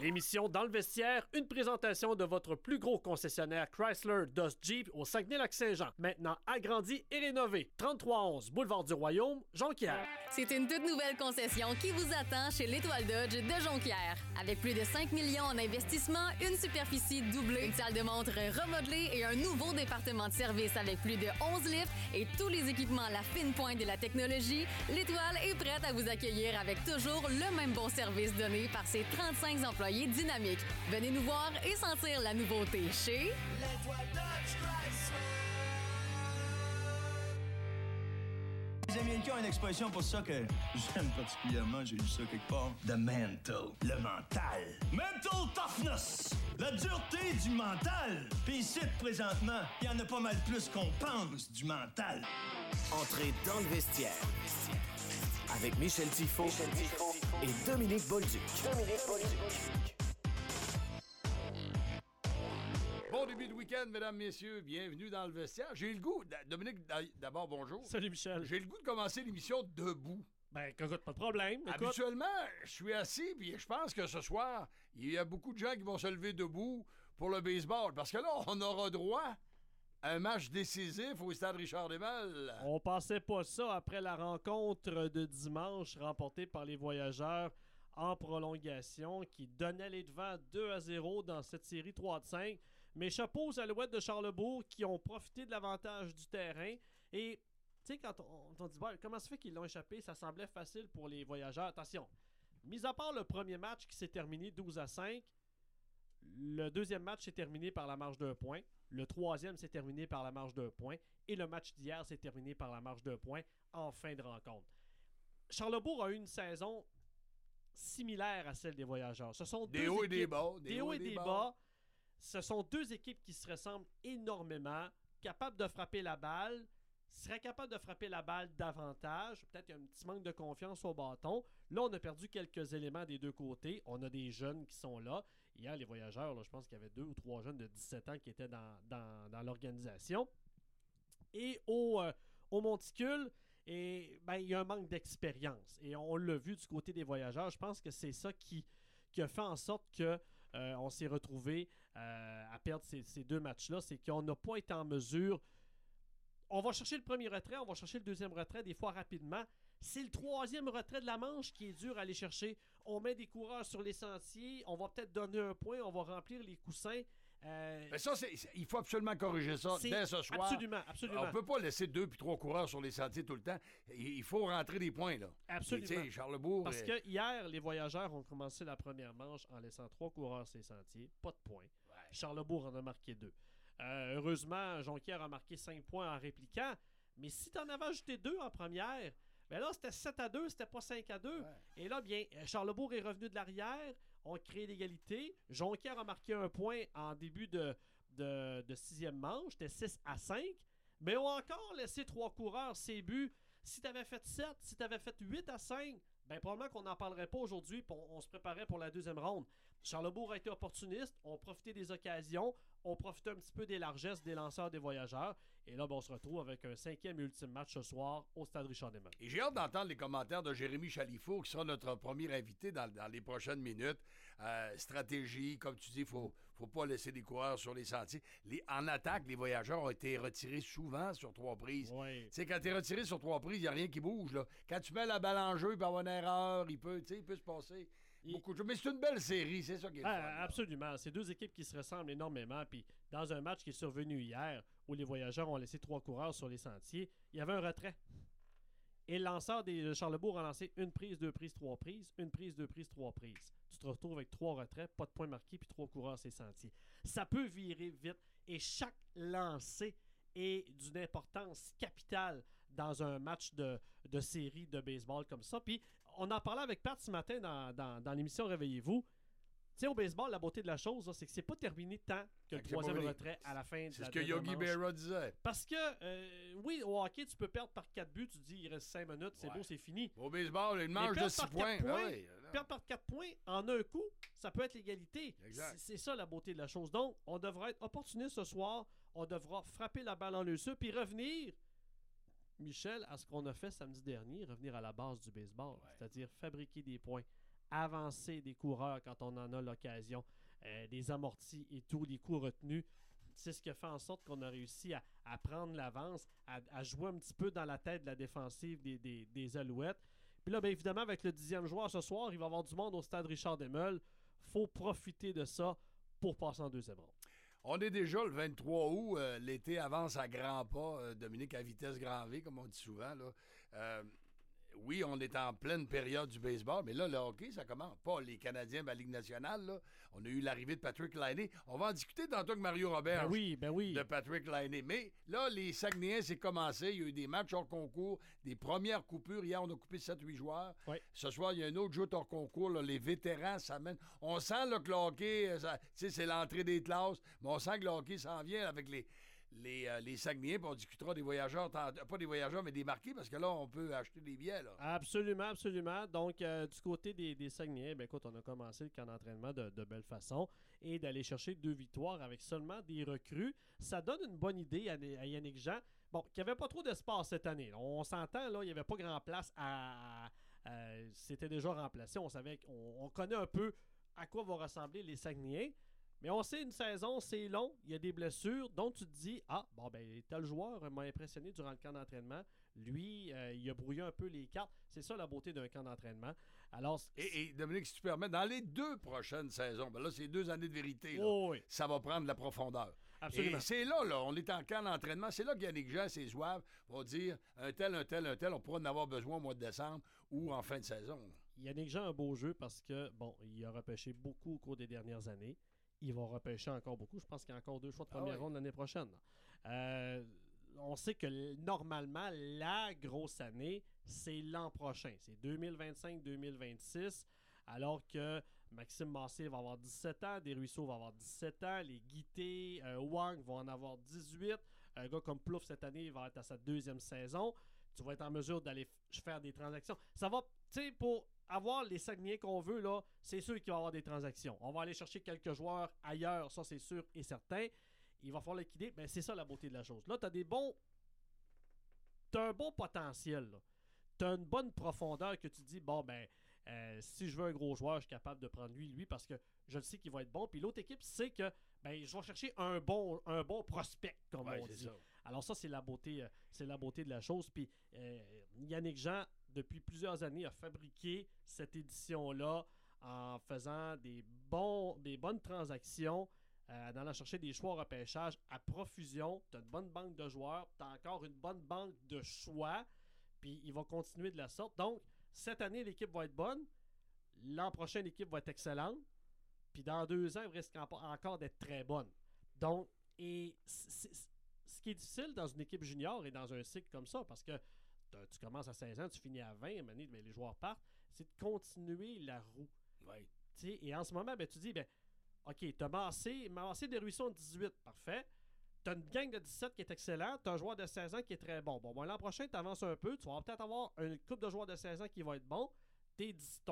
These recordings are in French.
L'émission Dans le vestiaire, une présentation de votre plus gros concessionnaire Chrysler Dodge Jeep au Saguenay-Lac-Saint-Jean. Maintenant agrandi et rénové. 3311 Boulevard du Royaume, Jonquière. C'est une toute nouvelle concession qui vous attend chez l'Étoile Dodge de Jonquière. Avec plus de 5 millions en investissement, une superficie doublée, une salle de montre remodelée et un nouveau département de service avec plus de 11 lifts et tous les équipements à la fine pointe de la technologie, l'Étoile est prête à vous accueillir avec toujours le même bon service donné par ses 35 employés dynamiques. Venez nous voir et sentir la nouveauté chez l'Étoile Dodge Chrysler. Les Américains ont une expression pour ça que j'aime particulièrement, j'ai lu ça quelque part. The mental, le mental. Mental toughness, la dureté du mental. Puis ici, présentement, il y en a pas mal plus qu'on pense du mental. Entrez dans le vestiaire avec Michel Tifo et Dominique Bolduc. Bon début de week-end, mesdames, messieurs. Bienvenue dans le vestiaire. J'ai le goût, Dominique, d'abord, bonjour. Salut Michel. J'ai le goût de commencer l'émission debout. Ben, écoute, pas de problème. Écoute. Habituellement, je suis assis, puis je pense que ce soir, il y a beaucoup de gens qui vont se lever debout pour le baseball. Parce que là, on aura droit à un match décisif au stade Richard-Desmals. On pensait pas ça après la rencontre de dimanche remportée par les Voyageurs en prolongation qui donnait les devants 2-0 dans cette série 3-5. Mais chapeau aux Alouettes de Charlesbourg qui ont profité de l'avantage du terrain. Et tu sais, quand on dit comment ça fait qu'ils l'ont échappé, ça semblait facile pour les Voyageurs. Attention, mis à part le premier match qui s'est terminé 12-5, le deuxième match s'est terminé par la marge d'un point. Le troisième s'est terminé par la marge d'un point. Et le match d'hier s'est terminé par la marge d'un point en fin de rencontre. Charlesbourg a eu une saison similaire à celle des Voyageurs. Ce sont des hauts et des bas. Des hauts et des bas. Ce sont deux équipes qui se ressemblent énormément, capables de frapper la balle, seraient capables de frapper la balle davantage. Peut-être qu'il y a un petit manque de confiance au bâton. Là, on a perdu quelques éléments des deux côtés. On a des jeunes qui sont là. Hier, les Voyageurs, là, je pense qu'il y avait 2 ou 3 jeunes de 17 ans qui étaient dans l'organisation. Et au Monticule, et ben, il y a un manque d'expérience. Et on l'a vu du côté des Voyageurs. Je pense que c'est ça qui a fait en sorte que on s'est retrouvé à perdre ces deux matchs-là. C'est qu'on n'a pas été en mesure. On va chercher le premier retrait, on va chercher le deuxième retrait, des fois rapidement. C'est le troisième retrait de la manche qui est dur à aller chercher. On met des coureurs sur les sentiers, on va peut-être donner un point, on va remplir les coussins. Mais ça, il faut absolument corriger ça dès ce soir. Absolument. On peut pas laisser 2 puis 3 coureurs sur les sentiers tout le temps. Il faut rentrer des points, là. Absolument. Charlesbourg... Parce que hier, les Voyageurs ont commencé la première manche en laissant 3 coureurs sur les sentiers. Pas de points. Ouais. Charlesbourg en a marqué 2. Heureusement, Jonquière a marqué 5 points en répliquant. Mais si tu en avais ajouté 2 en première... Mais là, c'était 7-2, c'était pas 5-2. Ouais. Et là, bien, Charlesbourg est revenu de l'arrière. On crée l'égalité. Jonquière a marqué 1 point en début de 6e manche. C'était 6-5. Mais on a encore laissé 3 coureurs, ses buts. Si tu avais fait 7, si tu avais fait 8-5, ben probablement qu'on n'en parlerait pas aujourd'hui. On se préparait pour la deuxième ronde. Charlesbourg a été opportuniste. On profitait des occasions. On profitait un petit peu des largesses des lanceurs des Voyageurs. Et là, ben, on se retrouve avec un 5e et ultime match ce soir au stade Richard-Desmals. Et j'ai hâte d'entendre les commentaires de Jérémy Chalifour, qui sera notre premier invité dans les prochaines minutes. Stratégie, comme tu dis, faut pas laisser des coureurs sur les sentiers. En attaque, les Voyageurs ont été retirés souvent sur 3 prises. Oui. Tu sais, quand t'es retiré sur 3 prises, il n'y a rien qui bouge, là. Quand tu mets la balle en jeu, il peut y avoir une erreur, il peut se passer beaucoup de choses. Mais c'est une belle série, c'est ça qui est le fun. Absolument. C'est deux équipes qui se ressemblent énormément. Puis dans un match qui est survenu hier, où les Voyageurs ont laissé 3 coureurs sur les sentiers, il y avait un retrait. Et le lanceur de Charlesbourg a lancé 1 prise, 2 prises, 3 prises, 1 prise, 2 prises, 3 prises. Tu te retrouves avec 3 retraits, pas de points marqués, puis 3 coureurs sur les sentiers. Ça peut virer vite. Et chaque lancer est d'une importance capitale dans un match de série de baseball comme ça. Puis on en parlait avec Pat ce matin dans l'émission Réveillez-vous. Tu sais, au baseball, la beauté de la chose, là, c'est que c'est pas terminé tant que le troisième retrait à la fin de la C'est ce que Yogi Berra disait. Parce que, oui, au hockey, tu peux perdre par 4 buts. Tu dis, il reste 5 minutes, c'est beau, c'est fini. Au baseball, une manche de 6 points. Perdre par 4 points en un coup, ça peut être l'égalité. C'est ça la beauté de la chose. Donc, on devra être opportuniste ce soir. On devra frapper la balle en le puis revenir, Michel, à ce qu'on a fait samedi dernier, revenir à la base du baseball. Ouais. C'est-à-dire fabriquer des points. avancer des coureurs quand on en a l'occasion, des amortis et tout, les coups retenus. C'est ce qui a fait en sorte qu'on a réussi à prendre l'avance, à jouer un petit peu dans la tête de la défensive des Alouettes. Puis là, bien évidemment, avec le 10e joueur ce soir, il va y avoir du monde au stade Richard Desmeules. Faut profiter de ça pour passer en deuxième ronde. On est déjà le 23 août. L'été avance à grands pas, Dominique, à vitesse grand V, comme on dit souvent. Là. Oui, on est en pleine période du baseball, mais là, le hockey, ça commence. Pas les Canadiens de la Ligue nationale. Là. On a eu l'arrivée de Patrick Laine. On va en discuter tantôt avec Mario Robert de Patrick Laine. Mais là, les Saguenayens, c'est commencé. Il y a eu des matchs hors concours, des premières coupures. Hier, on a coupé 7-8 joueurs. Oui. Ce soir, il y a un autre jeu hors concours. Là. Les vétérans s'amènent. On sent là, que le hockey, c'est l'entrée des classes, mais on sent que le hockey s'en vient avec les Saguenayens, puis on discutera des voyageurs, pas des voyageurs, mais des marqués, parce que là, on peut acheter des billets. Là. Absolument, absolument. Donc, du côté des Saguenayens, ben, écoute, on a commencé le camp d'entraînement de belle façon et d'aller chercher 2 victoires avec seulement des recrues. Ça donne une bonne idée à Yannick Jean. Bon, qu'il n'y avait pas trop d'espace cette année. On s'entend, là, il n'y avait pas grand place c'était déjà remplacé. On savait qu'on connaît un peu à quoi vont ressembler les Saguenayens. Mais on sait, une saison, c'est long, il y a des blessures, donc tu te dis, tel joueur m'a impressionné durant le camp d'entraînement. Lui, il a brouillé un peu les cartes. C'est ça la beauté d'un camp d'entraînement. Alors, et Dominique, si tu permets, dans les 2 prochaines saisons, là, c'est 2 années de vérité, là, oui. Ça va prendre de la profondeur. Absolument. Et c'est là, on est en camp d'entraînement, c'est là que Yannick Jean, ses zouaves, vont dire un tel, on pourra en avoir besoin au mois de décembre ou en fin de saison. Yannick Jean a un beau jeu parce que, il a repêché beaucoup au cours des dernières années. Il va repêcher encore beaucoup. Je pense qu'il y a encore 2 choix de première ronde l'année prochaine. On sait que normalement, la grosse année, c'est l'an prochain. C'est 2025-2026. Alors que Maxime Massé va avoir 17 ans, Desruisseaux va avoir 17 ans, les Guité, Wang vont en avoir 18. Un gars comme Plouffe, cette année, il va être à sa 2e saison. Tu vas être en mesure d'aller faire des transactions. Ça va, tu sais, pour avoir les Saguenayens qu'on veut, là, c'est sûr qu'il va y avoir des transactions. On va aller chercher quelques joueurs ailleurs, ça c'est sûr et certain. Il va falloir liquider, mais c'est ça la beauté de la chose. Là, t'as un bon potentiel. T'as une bonne profondeur que tu dis, si je veux un gros joueur, je suis capable de prendre lui, parce que je le sais qu'il va être bon. Puis l'autre équipe sait que je vais chercher un bon prospect, comme on dit. Ça. Alors ça, c'est la beauté de la chose. Puis Yannick Jean, depuis plusieurs années, a fabriqué cette édition-là en faisant des bonnes transactions, en allant chercher des choix au repêchage à profusion. Tu as une bonne banque de joueurs, tu as encore une bonne banque de choix, puis il va continuer de la sorte. Donc, cette année, l'équipe va être bonne. L'an prochain, l'équipe va être excellente. Puis dans 2 ans, elle risque encore d'être très bonne. Donc, ce qui est difficile dans une équipe junior et dans un cycle comme ça, parce que tu commences à 16 ans, tu finis à 20, à un moment donné, les joueurs partent, c'est de continuer la roue. Oui. Et en ce moment, tu dis, OK, tu as massé Desruisseaux en 18, parfait. Tu as une gang de 17 qui est excellente, tu as un joueur de 16 ans qui est très bon. L'an prochain, tu avances un peu, tu vas peut-être avoir une couple de joueurs de 16 ans qui va être bon. Tes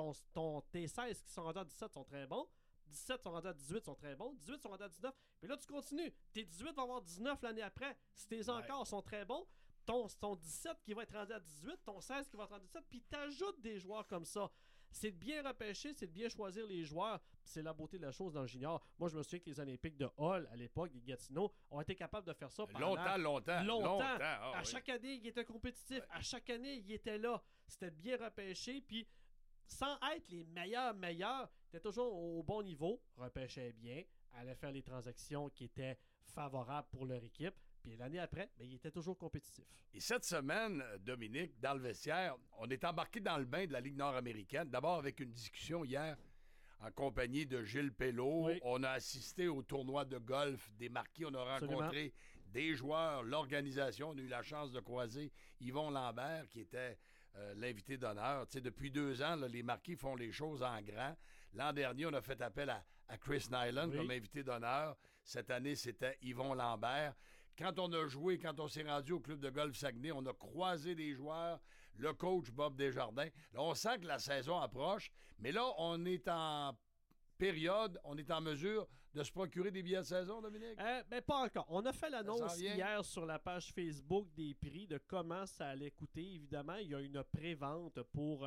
16 qui sont rendus à 17 sont très bons. 17 sont rendus à 18 sont très bons. 18 sont rendus à 19. Puis là, tu continues. Tes 18 vont avoir 19 l'année après. Si tes encore sont très bons, ton 17 qui va être rendu à 18, ton 16 qui va être rendu à 17, puis t'ajoutes des joueurs comme ça. C'est de bien repêcher, c'est de bien choisir les joueurs. C'est la beauté de la chose dans le junior. Moi, je me souviens que les Olympiques de Hall, à l'époque, des Gatineau, ont été capables de faire ça pendant longtemps. À chaque année, ils étaient compétitifs. Ouais. À chaque année, ils étaient là. C'était bien repêché, puis sans être les meilleurs, ils étaient toujours au bon niveau, repêchaient bien, allaient faire les transactions qui étaient favorables pour leur équipe. Puis l'année après, il était toujours compétitif. Et cette semaine, Dominique, dans le vestiaire, on est embarqué dans le bain de la Ligue nord-américaine. D'abord avec une discussion hier en compagnie de Gilles Pelleau. Oui. On a assisté au tournoi de golf des Marquis. On a rencontré des joueurs, l'organisation. On a eu la chance de croiser Yvon Lambert, qui était l'invité d'honneur. Tu sais, depuis 2 ans, là, les Marquis font les choses en grand. L'an dernier, on a fait appel à Chris Nyland comme invité d'honneur. Cette année, c'était Yvon Lambert. Quand on a joué, quand on s'est rendu au club de golf Saguenay, on a croisé des joueurs, le coach Bob Desjardins. Là, on sent que la saison approche, mais là, on est en période, on est en mesure de se procurer des billets de saison, Dominique? Pas encore. On a fait l'annonce hier sur la page Facebook des prix de comment ça allait coûter. Évidemment, il y a une pré-vente pour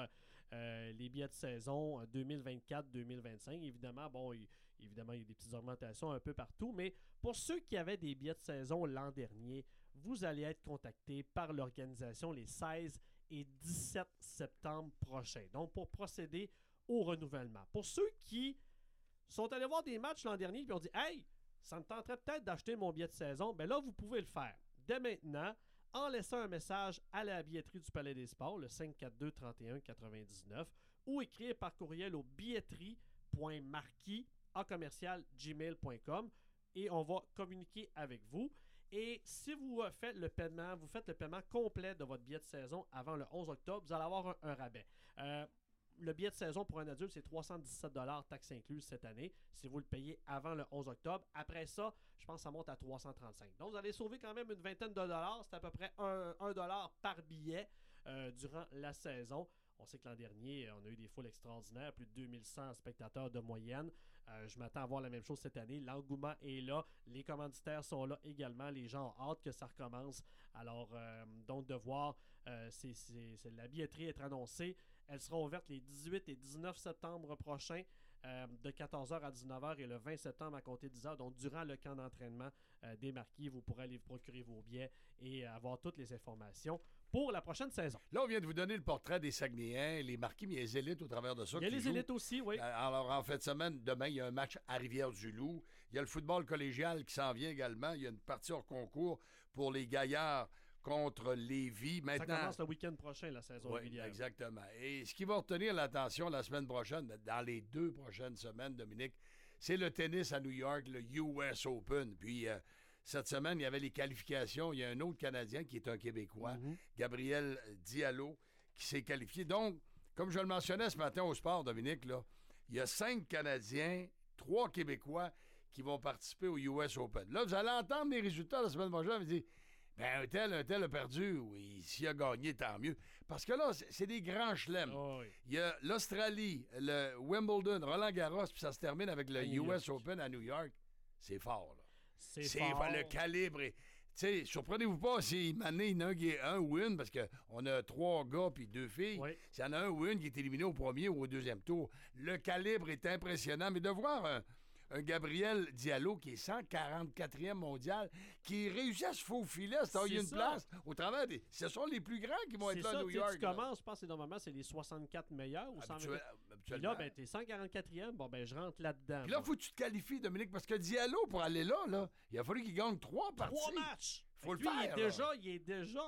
les billets de saison 2024-2025. Évidemment, évidemment, il y a des petites augmentations un peu partout, mais pour ceux qui avaient des billets de saison l'an dernier, vous allez être contactés par l'organisation les 16 et 17 septembre prochains. Donc, pour procéder au renouvellement. Pour ceux qui sont allés voir des matchs l'an dernier et ont dit « Hey, ça me tenterait peut-être d'acheter mon billet de saison », bien là, vous pouvez le faire. Dès maintenant, en laissant un message à la billetterie du Palais des Sports, le 542-3199, ou écrire par courriel au billetterie.marquis@gmail.com et on va communiquer avec vous. Et si vous faites le paiement complet de votre billet de saison avant le 11 octobre, vous allez avoir un rabais. Le billet de saison pour un adulte, c'est 317 $ taxes incluses cette année, si vous le payez avant le 11 octobre. Après ça, je pense que ça monte à 335. Donc, vous allez sauver quand même une vingtaine de dollars. C'est à peu près 1 $ par billet durant la saison. On sait que l'an dernier, on a eu des foules extraordinaires, plus de 2100 spectateurs de moyenne. Je m'attends à voir la même chose cette année. L'engouement est là. Les commanditaires sont là également. Les gens ont hâte que ça recommence. Alors, donc, de voir, la billetterie être annoncée. Elle sera ouverte les 18 et 19 septembre prochains de 14h à 19h et le 20 septembre à compter de 10h. Donc, durant le camp d'entraînement des Marquis, vous pourrez aller procurer vos billets et avoir toutes les informations pour la prochaine saison. Là, on vient de vous donner le portrait des Saguenayens, les Marquis, mais il y a les élites au travers de ça. Il y a les élites aussi, oui. Alors, en fin de semaine, demain, il y a un match à Rivière-du-Loup. Il y a le football collégial qui s'en vient également. Il y a une partie hors concours pour les Gaillards contre Lévis. Maintenant, ça commence le week-end prochain, la saison régulière. Oui, exactement. Et ce qui va retenir l'attention la semaine prochaine, dans les 2 prochaines semaines, Dominique, c'est le tennis à New York, le US Open. Puis, cette semaine, il y avait les qualifications. Il y a un autre Canadien qui est un Québécois, Gabriel Diallo, qui s'est qualifié. Donc, comme je le mentionnais ce matin au sport, Dominique, là, il y a 5 Canadiens, 3 Québécois qui vont participer au US Open. Là, vous allez entendre les résultats la semaine prochaine. Vous dites, ben, un tel a perdu. Oui, s'il a gagné, tant mieux. Parce que là, c'est des grands chelems. Oh, oui. Il y a l'Australie, le Wimbledon, Roland-Garros, puis ça se termine avec le US Open à New York. C'est fort, là. C'est fort. Le calibre est... Tu sais, surprenez-vous pas si Mané, il y en a qui est un ou une, parce qu'on a 3 gars puis 2 filles. Oui. S'il y en a un ou une qui est éliminé au premier ou au deuxième tour, le calibre est impressionnant. Mais de voir un Gabriel Diallo qui est 144e mondial, qui réussit à se faufiler, à se tailler une place au travers des... Ce sont les plus grands qui vont être là à New York. Tu commences, je pense que normalement, c'est les 64 meilleurs. Ou 120... Puis là, ben, t'es 144e, bon, ben, je rentre là-dedans. Puis là, faut que tu te qualifies, Dominique, parce que Diallo, pour aller là, il a fallu qu'il gagne 3 parties. 3 matchs! Faut le lui, faire. Il est déjà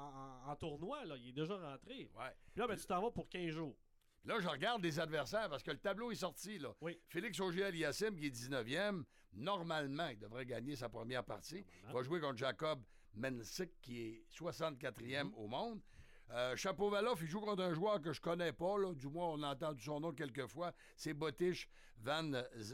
en tournoi, là. Il est déjà rentré. Ouais. Puis là, ben, tu t'en vas pour 15 jours. Là, je regarde les adversaires parce que le tableau est sorti. Là. Oui. Félix Auger-Aliassime, qui est 19e, normalement, il devrait gagner sa première partie. Il va jouer contre Jacob Mensik, qui est 64e au monde. Chapovalov, il joue contre un joueur que je connais pas. Là. Du moins, on a entendu son nom quelques fois. C'est Botish Van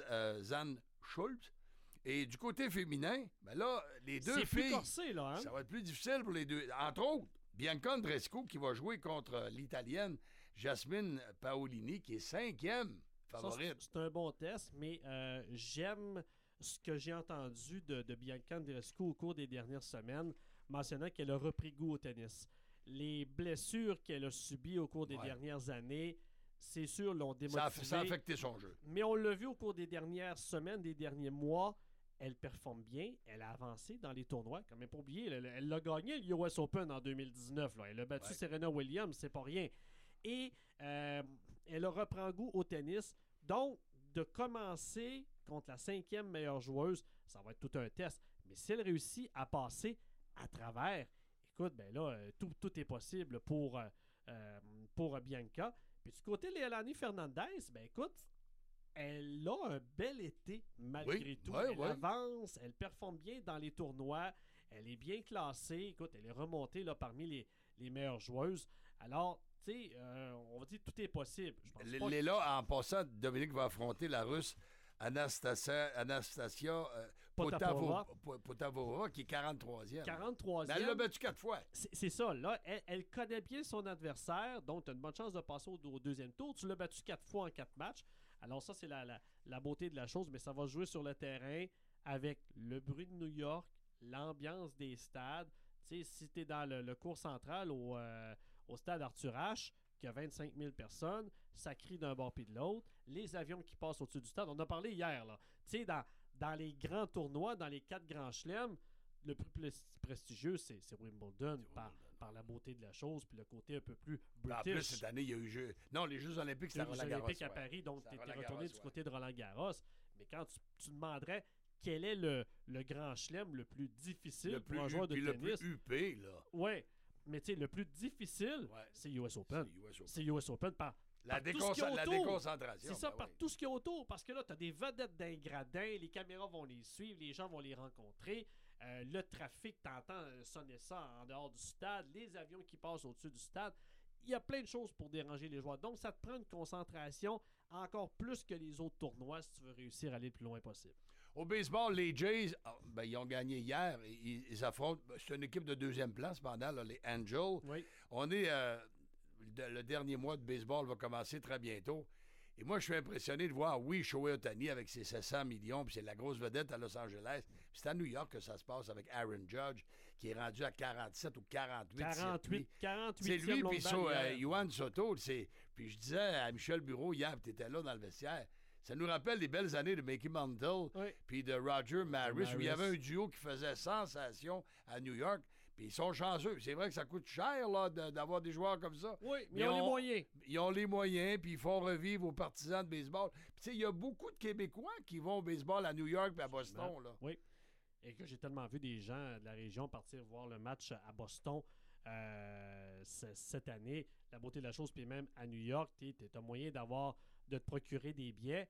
Zandt-Schultz. Et du côté féminin, ben là, les deux filles... C'est plus corsé, là, hein? Ça va être plus difficile pour les deux. Entre autres, Bianca Andreescu, qui va jouer contre l'Italienne Jasmine Paolini, qui est 5e favorite. C'est un bon test, mais j'aime ce que j'ai entendu de Bianca Andreescu au cours des dernières semaines, mentionnant qu'elle a repris goût au tennis. Les blessures qu'elle a subies au cours des dernières années, c'est sûr, l'ont démotivée. Ça a affecté son jeu. Mais on l'a vu au cours des dernières semaines, des derniers mois. Elle performe bien, elle a avancé dans les tournois. Quand même pas oublier, elle a gagné le US Open en 2019. Là. Elle a battu Serena Williams, c'est pas rien. Et elle reprend goût au tennis. Donc, de commencer contre la 5e meilleure joueuse, ça va être tout un test. Mais si elle réussit à passer à travers, écoute, ben là, tout est possible pour Bianca. Puis du côté de Leilani Fernandez, ben écoute, elle a un bel été malgré tout. Elle avance, elle performe bien dans les tournois, elle est bien classée. Écoute, elle est remontée là, parmi les meilleures joueuses. Alors, tu sais, on va dire tout est possible. Là, en passant, Dominique va affronter la Russe Anastasia Potapova, qui est 43e. 43e. Mais elle l'a battu 4 fois. C'est ça. Là, elle connaît bien son adversaire, donc tu as une bonne chance de passer au deuxième tour. Tu l'as battu 4 fois en 4 matchs. Alors ça, c'est la beauté de la chose, mais ça va jouer sur le terrain avec le bruit de New York, l'ambiance des stades. Tu sais, si tu es dans le cours central au stade Arthur Ashe, qu'il y a 25 000 personnes, ça crie d'un bord puis de l'autre, les avions qui passent au-dessus du stade. On en a parlé hier, là. Tu sais, dans les grands tournois, dans les 4 grands chelems, le plus prestigieux, c'est Wimbledon, par la beauté de la chose, puis le côté un peu plus British. En plus, cette année, il y a eu les Jeux Olympiques, c'était Roland-Garros. Les Jeux Olympiques à Paris, donc tu étais retourné du côté de Roland-Garros. Mais quand tu demanderais quel est le grand chelem le plus difficile pour un joueur de tennis... Le plus huppé, là. Oui, mais tu sais, le plus difficile, c'est US Open. C'est US Open par la déconcentration. C'est ça, par tout ce qu'il y a autour. Parce que là, tu as des vedettes d'un gradin, les caméras vont les suivre, les gens vont les rencontrer. Le trafic, t'entends sonner ça en dehors du stade, les avions qui passent au-dessus du stade. Il y a plein de choses pour déranger les joueurs. Donc, ça te prend une concentration encore plus que les autres tournois si tu veux réussir à aller le plus loin possible. Au baseball, les Jays, ils ont gagné hier. Ils affrontent... C'est une équipe de 2e place pendant, là, les Angels. Oui. On est... le dernier mois de baseball va commencer très bientôt. Et moi, je suis impressionné de voir, Shohei Ohtani avec ses 700 millions, puis c'est la grosse vedette à Los Angeles. Puis c'est à New York que ça se passe avec Aaron Judge, qui est rendu à 47 ou 48. 48 c'est lui, puis Yohan Soto. Puis je disais à Michel Bureau hier, tu étais là dans le vestiaire, ça nous rappelle les belles années de Mickey Mantle, puis de Roger Maris, où il y avait un duo qui faisait sensation à New York. Puis ils sont chanceux. C'est vrai que ça coûte cher là, d'avoir des joueurs comme ça. Oui, mais ils ont les moyens. Ils ont les moyens, puis ils font revivre aux partisans de baseball. Puis tu sais, il y a beaucoup de Québécois qui vont au baseball à New York et à Boston. Là. Oui. Et que j'ai tellement vu des gens de la région partir voir le match à Boston cette année. La beauté de la chose, puis même à New York, tu as moyen de te procurer des billets.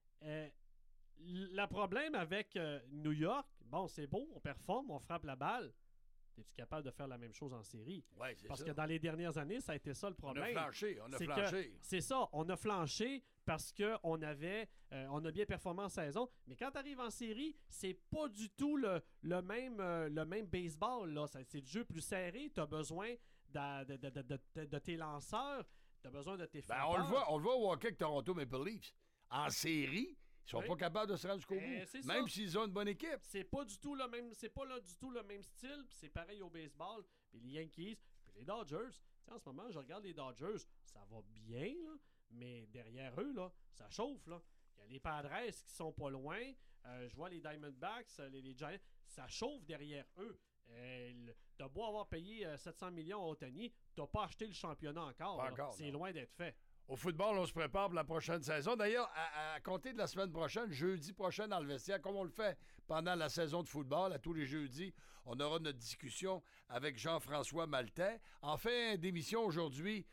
Le problème avec New York, bon, c'est beau, on performe, on frappe la balle. Es-tu capable de faire la même chose en série? Oui, c'est ça. Parce que dans les dernières années, ça a été ça le problème. On a flanché. C'est ça, on a flanché parce qu'on a bien performé en saison. Mais quand tu arrives en série, c'est pas du tout le même baseball. Là. C'est du jeu plus serré. Tu as besoin de tes lanceurs. Tu as besoin de tes frappeurs. On le voit au hockey avec Toronto Maple Leafs. En série, ils sont pas capables de se rendre jusqu'au bout. Même s'ils ont une bonne équipe. C'est pas du tout le même. C'est pas là du tout le même style. C'est pareil au baseball. Puis les Yankees, puis les Dodgers. T'sais, en ce moment, je regarde les Dodgers. Ça va bien, là, mais derrière eux, là, ça chauffe. Là. Il y a les Padres qui sont pas loin. Je vois les Diamondbacks, les Giants. Ça chauffe derrière eux. T'as beau avoir payé 700 millions à Ohtani, t'as pas acheté le championnat encore. C'est loin d'être fait. Au football, on se prépare pour la prochaine saison. D'ailleurs, à compter de la semaine prochaine, jeudi prochain dans le vestiaire, comme on le fait pendant la saison de football, à tous les jeudis, on aura notre discussion avec Jean-François Maltais. En fin d'émission aujourd'hui,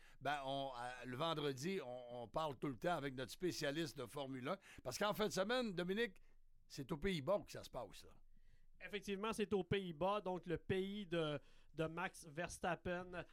le vendredi, on parle tout le temps avec notre spécialiste de Formule 1. Parce qu'en fin de semaine, Dominique, c'est aux Pays-Bas que ça se passe. Là. Effectivement, c'est aux Pays-Bas, donc le pays de Max Verstappen,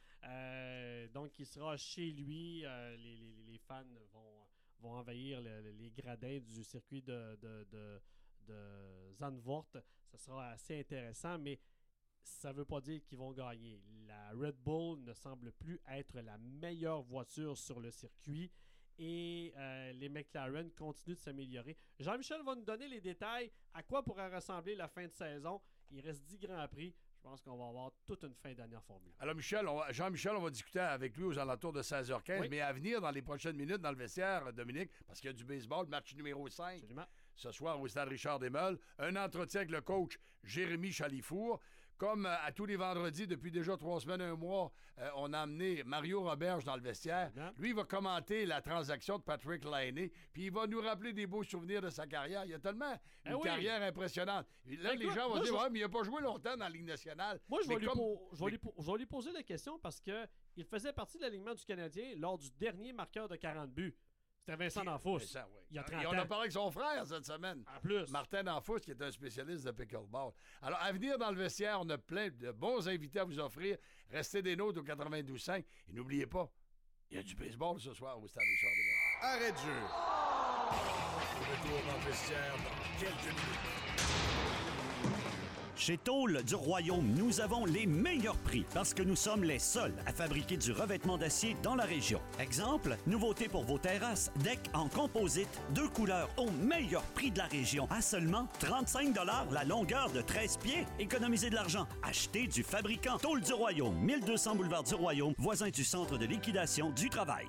donc qui sera chez lui. Les fans vont envahir les gradins du circuit de Zandvoort. Ça sera assez intéressant, mais ça ne veut pas dire qu'ils vont gagner. La Red Bull ne semble plus être la meilleure voiture sur le circuit. Et les McLaren continuent de s'améliorer. Jean-Michel va nous donner les détails à quoi pourrait ressembler la fin de saison. Il reste 10 Grands Prix. Je pense qu'on va avoir toute une fin d'année en Formule 1. Alors, Jean-Michel, on va discuter avec lui aux alentours de 16h15, mais à venir dans les prochaines minutes dans le vestiaire, Dominique, parce qu'il y a du baseball, match numéro 5. Absolument. Ce soir au stade Richard Desmeules. Un entretien avec le coach Jérémy Chalifour. Comme à tous les vendredis, depuis déjà 3 semaines, 1 mois, on a amené Mario Roberge dans le vestiaire. Lui, il va commenter la transaction de Patrick Laine, puis il va nous rappeler des beaux souvenirs de sa carrière. Il a tellement une carrière impressionnante. Là, les gens vont dire, mais il n'a pas joué longtemps dans la Ligue nationale. Moi, je vais lui poser la question parce qu'il faisait partie de l'alignement du Canadien lors du dernier marqueur de 40 buts. C'était Vincent D'Anfous. Il y a 30 ans. On a parlé avec son frère cette semaine. En plus. Martin D'Anfous, qui est un spécialiste de pickleball. Alors, à venir dans le vestiaire, on a plein de bons invités à vous offrir. Restez des nôtres au 92.5. Et n'oubliez pas, il y a du baseball ce soir au stade Richard Desmeules. Arrête de jeu. Retour dans le vestiaire dans quelques minutes. Chez Tôle du Royaume, nous avons les meilleurs prix parce que nous sommes les seuls à fabriquer du revêtement d'acier dans la région. Exemple, nouveauté pour vos terrasses, deck en composite, 2 couleurs au meilleur prix de la région à seulement 35 $ la longueur de 13 pieds. Économisez de l'argent. Achetez du fabricant Tôle du Royaume, 1200 boulevard du Royaume, voisin du centre de liquidation du travail.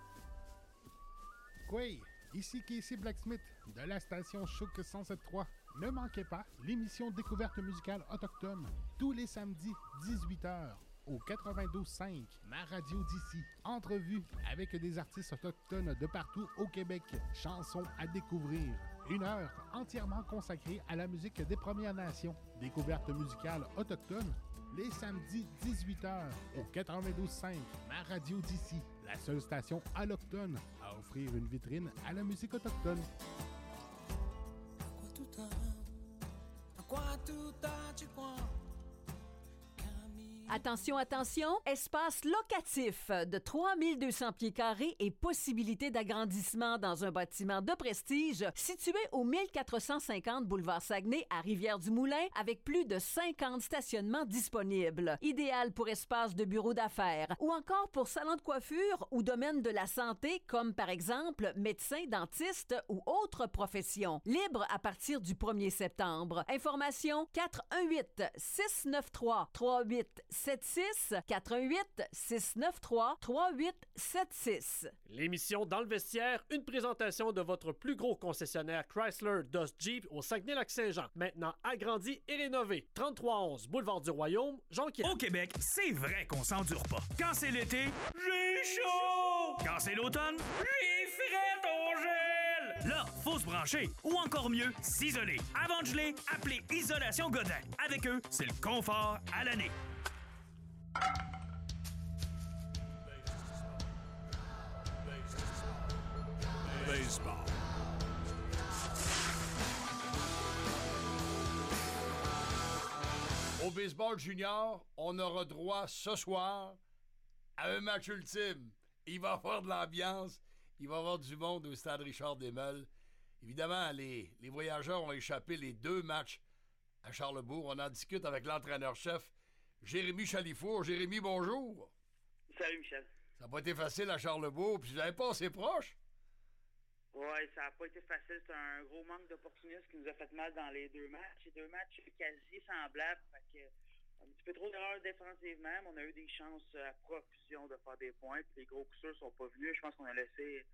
Oui, ici Casey Blacksmith de la station Chouk 107.3. Ne manquez pas l'émission Découverte musicale autochtone tous les samedis 18h au 92.5, ma radio d'ici. Entrevue avec des artistes autochtones de partout au Québec. Chansons à découvrir. 1 heure entièrement consacrée à la musique des Premières Nations. Découverte musicale autochtone les samedis 18h au 92.5, ma radio d'ici. La seule station allochtone à offrir une vitrine à la musique autochtone. Attention, attention, espace locatif de 3200 pieds carrés et possibilité d'agrandissement dans un bâtiment de prestige situé au 1450 boulevard Saguenay à Rivière-du-Moulin avec plus de 50 stationnements disponibles. Idéal pour espace de bureau d'affaires ou encore pour salon de coiffure ou domaine de la santé comme par exemple médecin, dentiste ou autres professions. Libre à partir du 1er septembre. Information 418-693-3876 418-693-3876. L'émission Dans le vestiaire, une présentation de votre plus gros concessionnaire Chrysler Dodge Jeep au Saguenay-Lac-Saint-Jean. Maintenant agrandi et rénové. 3311 Boulevard du Royaume, Jonquière. Au Québec, c'est vrai qu'on s'endure pas. Quand c'est l'été, j'ai chaud! Quand c'est l'automne, j'ai fret au gel! Là, faut se brancher. Ou encore mieux, s'isoler. Avant de geler, appelez Isolation Godin. Avec eux, c'est le confort à l'année. Baseball. Au baseball junior, on aura droit ce soir à un match ultime. Il va y avoir de l'ambiance, il va y avoir du monde au stade Richard-Desmeules. Évidemment, les voyageurs ont échappé les 2 matchs à Charlesbourg. On en discute avec l'entraîneur-chef Jérémy Chalifour. Jérémy, bonjour. Salut, Michel. Ça n'a pas été facile à Charlesbourg, puis vous n'avez pas assez proche. Oui, ça n'a pas été facile. C'est un gros manque d'opportunisme qui nous a fait mal dans les 2 matchs. Les 2 matchs quasi semblables. Fait que, un petit peu trop d'erreurs défensivement, mais on a eu des chances à profusion de faire des points. Puis les gros coups sûrs sont pas venus. Je pense qu'on a laissé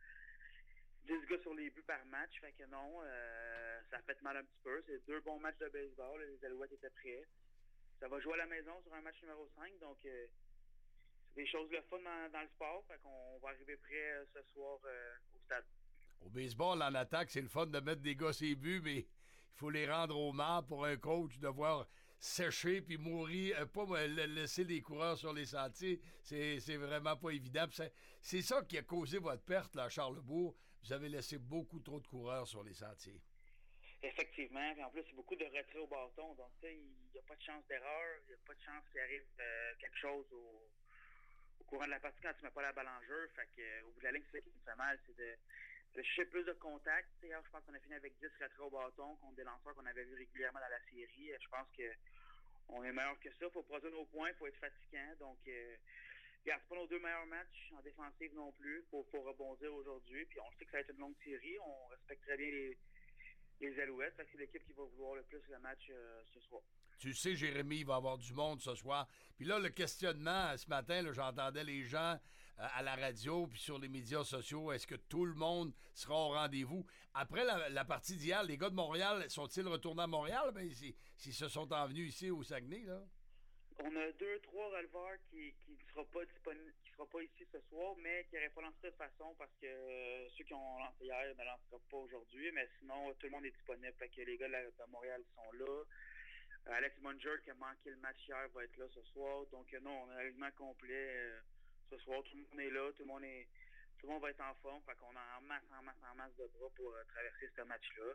10 gars sur les buts par match. Fait que non, ça a fait mal un petit peu. C'est 2 bons matchs de baseball. Les Alouettes étaient prêts. Ça va jouer à la maison sur un match numéro 5. Donc, c'est des choses le fun dans le sport. Fait qu'on va arriver prêt ce soir au stade. Au baseball, en attaque, c'est le fun de mettre des gars sur les buts, mais il faut les rendre au mât pour un coach, devoir sécher puis mourir, pas laisser les coureurs sur les sentiers. C'est vraiment pas évident. C'est ça qui a causé votre perte là, à Charlesbourg. Vous avez laissé beaucoup trop de coureurs sur les sentiers. Effectivement. Puis en plus, c'est beaucoup de retrait au bâton. Donc, tu sais, il n'y a pas de chance d'erreur. Il n'y a pas de chance qu'il arrive quelque chose au courant de la partie quand tu ne mets pas la balle en jeu. Fait que, au bout de la ligne, c'est ça qui me fait mal. C'est de chercher plus de contacts. Hier, je pense qu'on a fini avec 10 retraits au bâton contre des lanceurs qu'on avait vus régulièrement dans la série. Je pense qu'on est meilleur que ça. Il faut produire nos points, il faut être fatigant. Donc, regarde, c'est pas nos 2 meilleurs matchs en défensive non plus. Faut rebondir aujourd'hui. Puis on sait que ça va être une longue série. On respecte très bien les Alouettes. C'est l'équipe qui va vouloir le plus le match ce soir. Tu sais, Jérémy, il va y avoir du monde ce soir. Puis là, le questionnement, ce matin, là, j'entendais les gens à la radio puis sur les médias sociaux. Est-ce que tout le monde sera au rendez-vous? Après la partie d'hier, les gars de Montréal, sont-ils retournés à Montréal? Ben, s'ils se sont envenus ici au Saguenay, là? On a 2-3 releveurs qui ne seront pas disponibles, qui ne seront pas ici ce soir, mais qui n'auraient pas lancé de toute façon parce que ceux qui ont lancé hier ne lanceront pas aujourd'hui. Mais sinon, tout le monde est disponible. Fait que les gars de Montréal sont là. Alex Munger, qui a manqué le match hier, va être là ce soir. Donc non, on a un alignement complet ce soir. Tout le monde est là, tout le monde va être en forme. Fait qu'on a en masse de bras pour traverser ce match-là.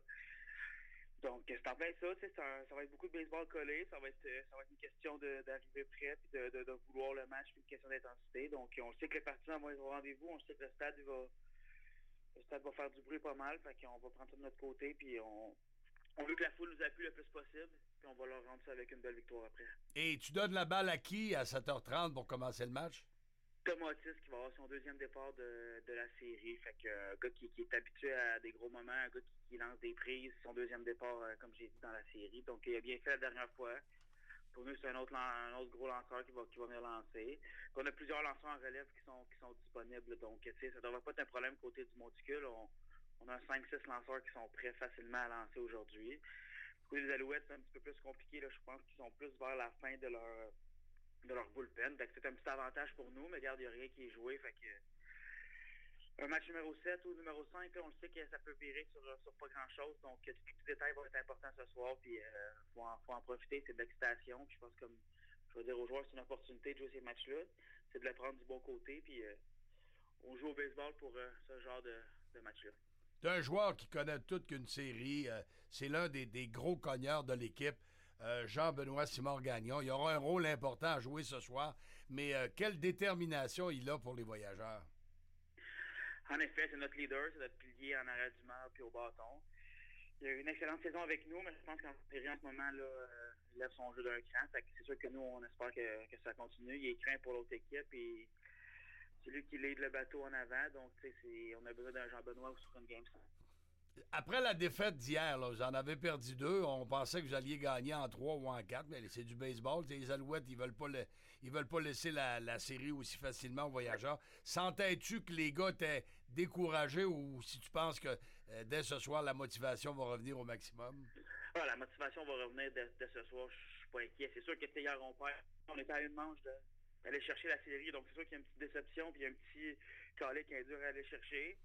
Donc c'est en plein ça, ça va être beaucoup de baseball collé, ça va être une question d'arriver prêt puis de vouloir le match, puis une question d'intensité. Donc on sait que les partisans vont être au rendez-vous, on sait que le stade va faire du bruit pas mal, fait qu'on va prendre ça de notre côté, puis on on veut que la foule nous appuie le plus possible, puis on va leur rendre ça avec une belle victoire après. Et tu donnes la balle à qui à 7h30 pour commencer le match? Thomas Otis qui va avoir son deuxième départ de la série. Fait que un gars qui est habitué à des gros moments, un gars qui lance des prises, son deuxième départ, comme j'ai dit, dans la série. Donc, il a bien fait la dernière fois. Pour nous, c'est un autre gros lanceur qui va venir lancer. Puis on a plusieurs lanceurs en relève qui sont disponibles. Donc, tu sais, ça ne devrait pas être un problème côté du monticule. On a 5-6 lanceurs qui sont prêts facilement à lancer aujourd'hui. Du côté des Alouettes, c'est un petit peu plus compliqué. Là. Je pense qu'ils sont plus vers la fin de leur bullpen. Donc, c'est un petit avantage pour nous, mais regarde, il n'y a rien qui est joué. Fait que un match numéro 7 ou numéro 5, là, on le sait que ça peut virer sur pas grand-chose. Donc, tous les petits détails vont être importants ce soir. Puis, faut en profiter. C'est de l'excitation. Puis, je pense comme je vais dire aux joueurs, c'est une opportunité de jouer ces matchs-là. C'est de le prendre du bon côté. Puis, on joue au baseball pour ce genre de match-là. C'est un joueur qui connaît toute qu'une série. C'est l'un des gros cogneurs de l'équipe. Jean-Benoît Simard-Gagnon. Il aura un rôle important à jouer ce soir, mais quelle détermination il a pour les Voyageurs. En effet, c'est notre leader, c'est notre pilier en arrière du mât puis au bâton. Il a eu une excellente saison avec nous, mais je pense qu'en série, en ce moment, là, il lève son jeu d'un cran. Fait que c'est sûr que nous, on espère que ça continue. Il est craint pour l'autre équipe et c'est lui qui lead le bateau en avant. Donc, on a besoin d'un Jean-Benoît sur une game 5. Après la défaite d'hier, là, vous en avez perdu 2. On pensait que vous alliez gagner en 3 ou en 4, mais c'est du baseball. Les Alouettes, ils veulent pas laisser la série aussi facilement aux Voyageurs. Sentais-tu que les gars étaient découragés ou si tu penses que dès ce soir, la motivation va revenir au maximum? Ah, la motivation va revenir dès ce soir. Je suis pas inquiet. C'est sûr que hier, on était à une manche d'aller chercher la série. Donc, c'est sûr qu'il y a une petite déception puis il y a un petit calé qui est dur à aller chercher.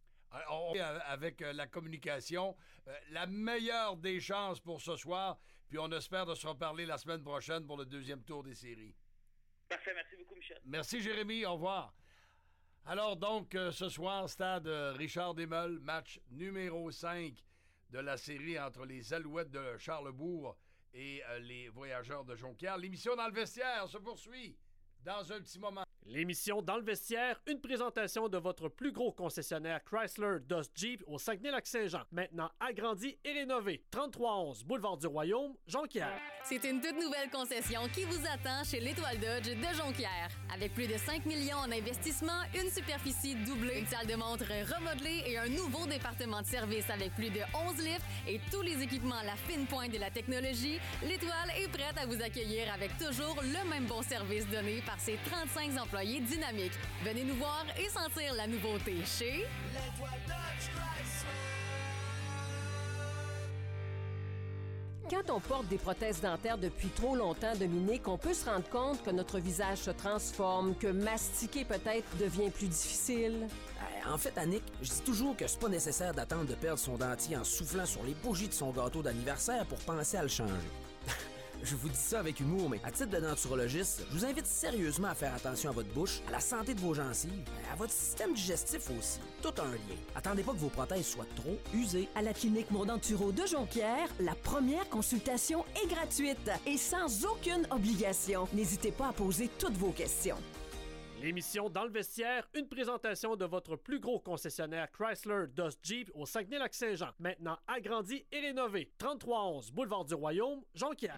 Avec la communication, la meilleure des chances pour ce soir, puis on espère de se reparler la semaine prochaine pour le deuxième tour des séries. Parfait, merci beaucoup, Michel. Merci, Jérémy, au revoir. Alors donc, ce soir, stade Richard Desmeules, match numéro 5 de la série entre les Alouettes de Charlesbourg et les Voyageurs de Jonquière. L'émission Dans le vestiaire se poursuit dans un petit moment. L'émission Dans le vestiaire, une présentation de votre plus gros concessionnaire Chrysler Dodge Jeep au Saguenay-Lac-Saint-Jean. Maintenant agrandi et rénové. 3311 Boulevard du Royaume, Jonquière. C'est une toute nouvelle concession qui vous attend chez l'Étoile Dodge de Jonquière. Avec plus de 5 millions en investissement, une superficie doublée, une salle de montre remodelée et un nouveau département de service avec plus de 11 lifts et tous les équipements à la fine pointe de la technologie, l'Étoile est prête à vous accueillir avec toujours le même bon service donné par ses 35 employés dynamiques. Venez nous voir et sentir la nouveauté chez L'Étoile Dodge Chrysler. Quand on porte des prothèses dentaires depuis trop longtemps, Dominique, on peut se rendre compte que notre visage se transforme, que mastiquer peut-être devient plus difficile. En fait, Annick, je dis toujours que c'est pas nécessaire d'attendre de perdre son dentier en soufflant sur les bougies de son gâteau d'anniversaire pour penser à le changer. Je vous dis ça avec humour, mais à titre de denturologiste, je vous invite sérieusement à faire attention à votre bouche, à la santé de vos gencives, à votre système digestif aussi. Tout a un lien. Attendez pas que vos prothèses soient trop usées. À la clinique Mondanturo de Jonquière, la première consultation est gratuite et sans aucune obligation. N'hésitez pas à poser toutes vos questions. L'émission Dans le vestiaire, une présentation de votre plus gros concessionnaire Chrysler Dodge Jeep au Saguenay-Lac-Saint-Jean. Maintenant agrandi et rénové. 3311 Boulevard du Royaume, Jonquière.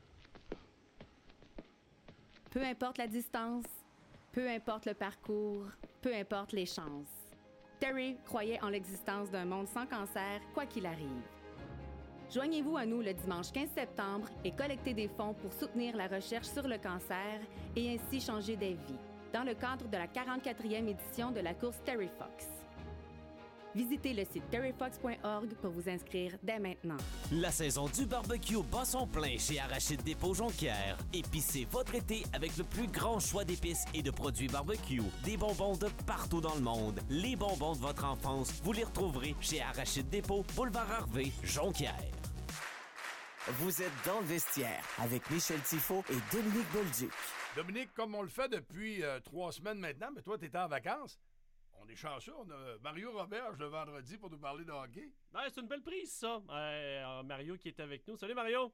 Peu importe la distance, peu importe le parcours, peu importe les chances. Terry croyait en l'existence d'un monde sans cancer, quoi qu'il arrive. Joignez-vous à nous le dimanche 15 septembre et collectez des fonds pour soutenir la recherche sur le cancer et ainsi changer des vies, dans le cadre de la 44e édition de la course Terry Fox. Visitez le site terryfox.org pour vous inscrire dès maintenant. La saison du barbecue bat son plein chez Arachide Dépôt Jonquière. Épicez votre été avec le plus grand choix d'épices et de produits barbecue. Des bonbons de partout dans le monde. Les bonbons de votre enfance, vous les retrouverez chez Arachide Dépôt, Boulevard Harvey, Jonquière. Vous êtes dans le vestiaire avec Michel Tifo et Dominique Bolduc. Dominique, comme on le fait depuis 3 semaines maintenant, mais toi, t'étais en vacances. On est chanceux, on a Mario Roberge le vendredi pour nous parler de hockey. Ben, c'est une belle prise, ça. Mario qui est avec nous. Salut, Mario.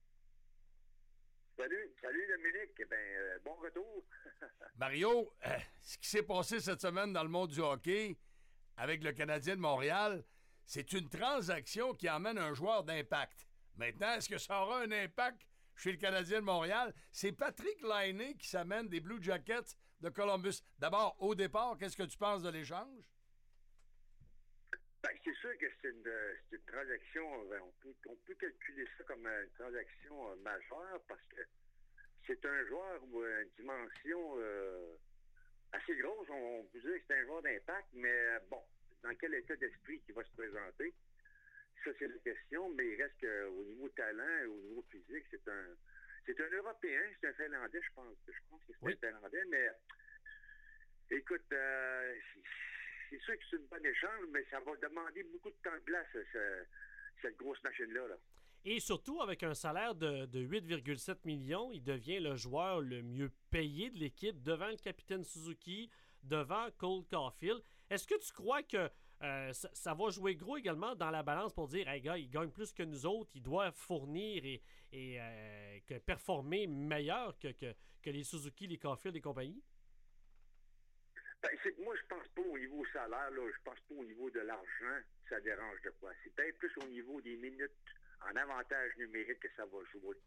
Salut Dominique. Bon retour. Mario, ce qui s'est passé cette semaine dans le monde du hockey avec le Canadien de Montréal, c'est une transaction qui emmène un joueur d'impact. Maintenant, est-ce que ça aura un impact chez le Canadien de Montréal? C'est Patrick Laine qui s'amène des Blue Jackets de Columbus. D'abord, au départ, qu'est-ce que tu penses de l'échange? Ben, c'est sûr que c'est une transaction, on peut calculer ça comme une transaction majeure parce que c'est un joueur ou une dimension assez grosse. On peut dire que c'est un joueur d'impact, mais bon, dans quel état d'esprit il va se présenter? Ça, c'est la question, mais il reste qu'au niveau talent et au niveau physique, c'est un Européen, c'est un Finlandais, je pense que c'est un Finlandais, mais écoute, c'est sûr que c'est une bonne échange, mais ça va demander beaucoup de temps de glace, cette grosse machine-là. Là. Et surtout, avec un salaire de 8,7 millions, il devient le joueur le mieux payé de l'équipe devant le capitaine Suzuki, devant Cole Caulfield. Est-ce que tu crois que ça va jouer gros également dans la balance pour dire, hey gars, il gagne plus que nous autres, il doit fournir et performer meilleur que les Suzuki, les Caulfield et compagnie? Ben, moi, je pense pas au niveau salaire, là, je pense pas au niveau de l'argent, ça dérange de quoi. C'est peut-être plus au niveau des minutes en avantage numérique que ça va jouer.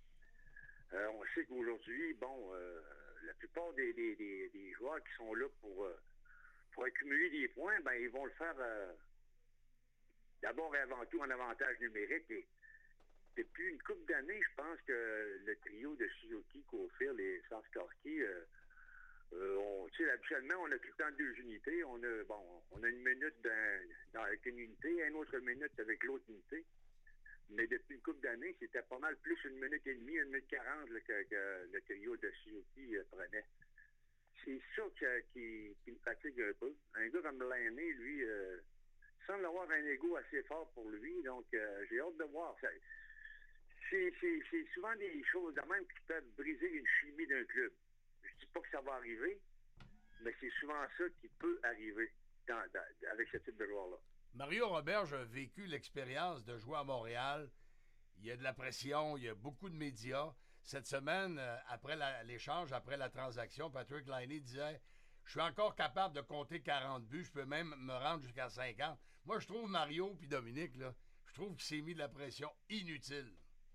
On sait qu'aujourd'hui, bon, la plupart des joueurs qui sont là pour accumuler des points, ben ils vont le faire d'abord et avant tout en avantage numérique. Et depuis une couple d'années, je pense que le trio de Suzuki, Caulfield et Saskarski, habituellement, on a tout le temps 2 unités. On a une minute avec une unité, une autre minute avec l'autre unité. Mais depuis une couple d'années, c'était pas mal plus 1 minute et demie, 1 minute 40 que le trio de Suzuki prenait. C'est ça qui me fatigue un peu. Un gars comme Laine, lui, semble avoir un ego assez fort pour lui, donc j'ai hâte de voir. C'est souvent des choses de même qui peuvent briser une chimie d'un club. Je dis pas que ça va arriver, mais c'est souvent ça qui peut arriver avec ce type de joueur-là. Mario Roberge a vécu l'expérience de jouer à Montréal. Il y a de la pression, il y a beaucoup de médias. Cette semaine, après l'échange, après la transaction, Patrick Laine disait « Je suis encore capable de compter 40 buts, je peux même me rendre jusqu'à 50. » Moi, je trouve Mario puis Dominique, là, je trouve qu'il s'est mis de la pression inutile.